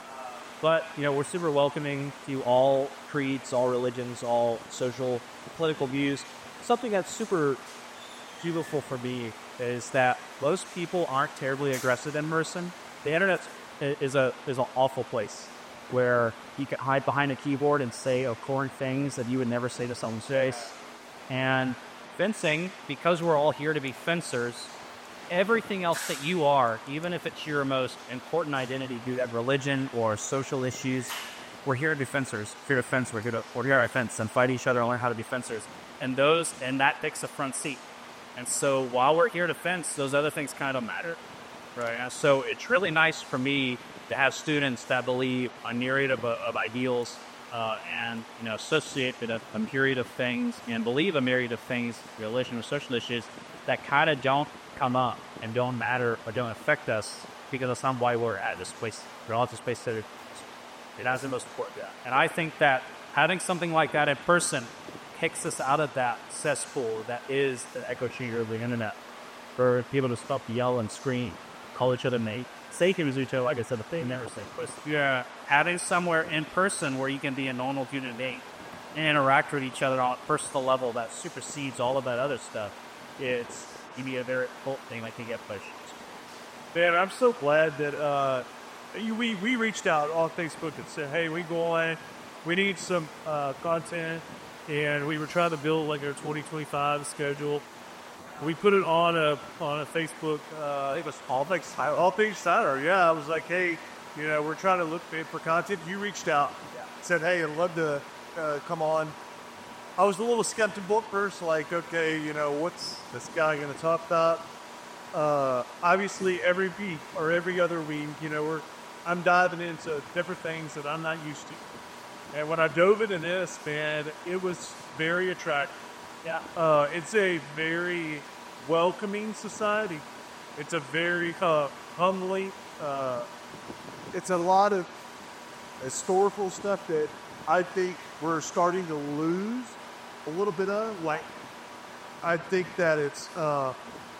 But, we're super welcoming to all creeds, all religions, all social, political views. Something that's super beautiful for me is that most people aren't terribly aggressive in person. The internet is an awful place where you can hide behind a keyboard and say abhorrent things that you would never say to someone's face. And fencing, because we're all here to be fencers, everything else that you are, even if it's your most important identity due to religion or social issues, we're here to be fencers. We're here to fence. We're here to fence and fight each other and learn how to be fencers. And that takes a front seat. And so while we're here to fence, those other things kind of don't matter. Right. And so it's really nice for me to have students that believe a myriad of ideals and associate with a myriad of things and believe a myriad of things, religion or social issues, that kind of don't come up and don't matter or don't affect us because of some why we're at this place. We're all at this place that it has the most important. Yeah. And I think that having something like that in person kicks us out of that cesspool that is the echo chamber of the internet, for people to stop, yell, and scream, call each other mate, say things to each other. Like I said, if they never say first. Yeah, having somewhere in person where you can be a normal human being and interact with each other on a personal level that supersedes all of that other stuff, it's can be a very important thing that can get pushed. Man, I'm so glad that we reached out on Facebook and said, hey, we go on, we need some content, and we were trying to build like our 2025 schedule. We put it on a Facebook. I think it was All Things Tyler. Yeah, I was like, hey, we're trying to look for content. You reached out, said, hey, I'd love to come on. I was a little skeptical at first, like, okay, what's this guy going to talk about? Obviously, every week or every other week, I'm diving into different things that I'm not used to. And when I dove into this, man, it was very attractive. Yeah. It's a very welcoming society. It's a very humbling. It's a lot of historical stuff that I think we're starting to lose a little bit of. Like, I think that it's a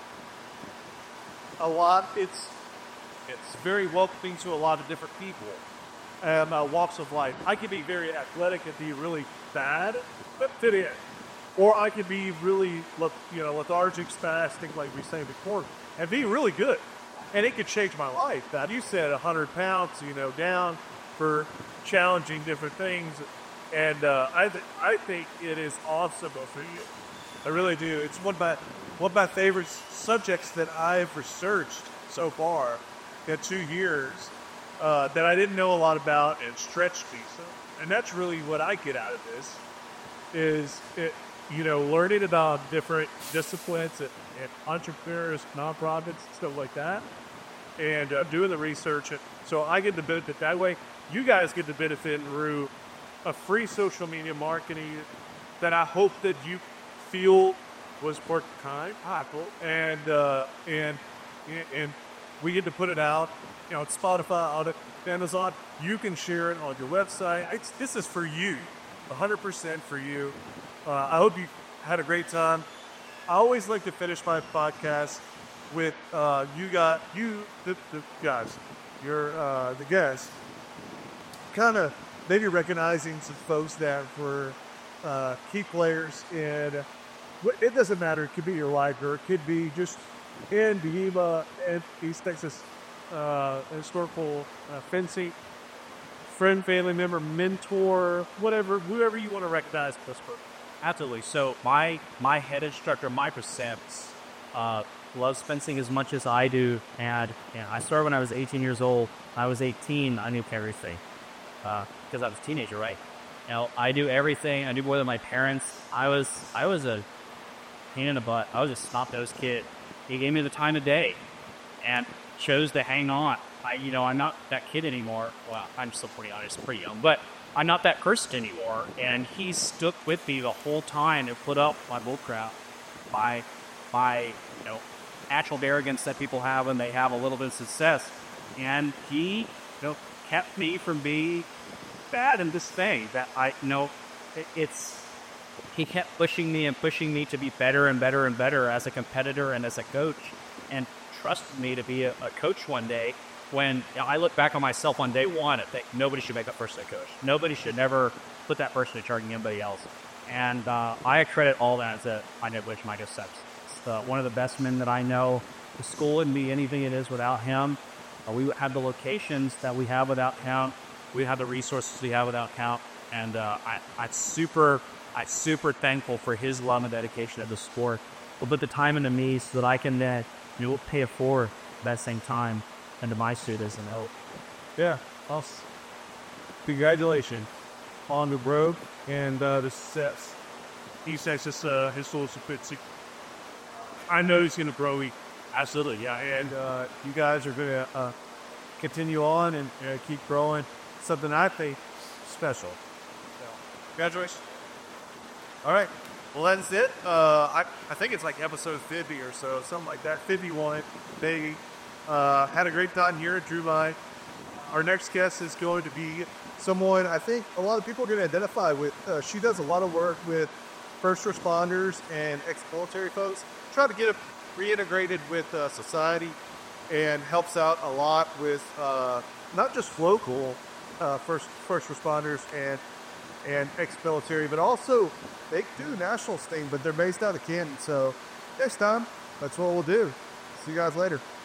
lot. It's very welcoming to a lot of different people and walks of life. I can be very athletic and be really bad, but fit in. Or I could be really, lethargic, spastic, like we said before, and be really good. And it could change my life. That you said 100 pounds, down for challenging different things. And I think it is awesome for you. I really do. It's one of my favorite subjects that I've researched so far in 2 years that I didn't know a lot about and stretched me. And that's really what I get out of this is learning about different disciplines and entrepreneurs, nonprofits, stuff like that, and doing the research. So I get the benefit that way. You guys get the benefit through a free social media marketing that I hope that you feel was worth the time. And we get to put it out, on Spotify, on Amazon. You can share it on your website. This is for you, 100% for you. I hope you had a great time. I always like to finish my podcast with the guys, the guests, kind of maybe recognizing some folks that were key players in. It doesn't matter. It could be your life, or it could be just in the HEMA and East Texas historical fencing. Friend, family member, mentor, whoever you want to recognize at this point. Absolutely. So my head instructor, Mike Perceps, loves fencing as much as I do. And I started when I was 18 years old. I was 18. I knew everything because I was a teenager, right? I do everything. I do more than my parents. I was a pain in the butt. I was a snot-nosed kid. He gave me the time of day and chose to hang on. I'm not that kid anymore. Well, I'm still pretty honest, pretty young, but I'm not that person anymore. And he stuck with me the whole time and put up my bullcrap by actual arrogance that people have when they have a little bit of success. And he, kept me from being bad in this thing that he kept pushing me to be better and better and better as a competitor and as a coach, and trusted me to be a coach one day. When I look back on myself on day one, I think nobody should make a person a coach. Nobody should never put that person in charge of anybody else. And I credit all that to I know which Michael Steps. It's one of the best men that I know. The school wouldn't be anything it is without him. We have the locations that we have without him. We have the resources we have without him. And I'm super thankful for his love and dedication to the sport. He'll put the time into me so that I can then pay it forward at the same time and to my students and hope. Yeah, awesome. Congratulations on the road and the success. He says his soul's a bit sick. I know he's going to grow. Absolutely, yeah. And you guys are going to continue on and keep growing. Something I think special. So, congratulations. All right. Well, that's it. I think it's like episode 50 or so, something like that. 51. They had a great time here at Drew Vine. Our next guest is going to be someone I think a lot of people are going to identify with. She does a lot of work with first responders and ex-military folks. Try to get them reintegrated with society, and helps out a lot with not just local first responders and ex-military, but also they do national thing, but they're based out of Canton. So next time, that's what we'll do. See you guys later.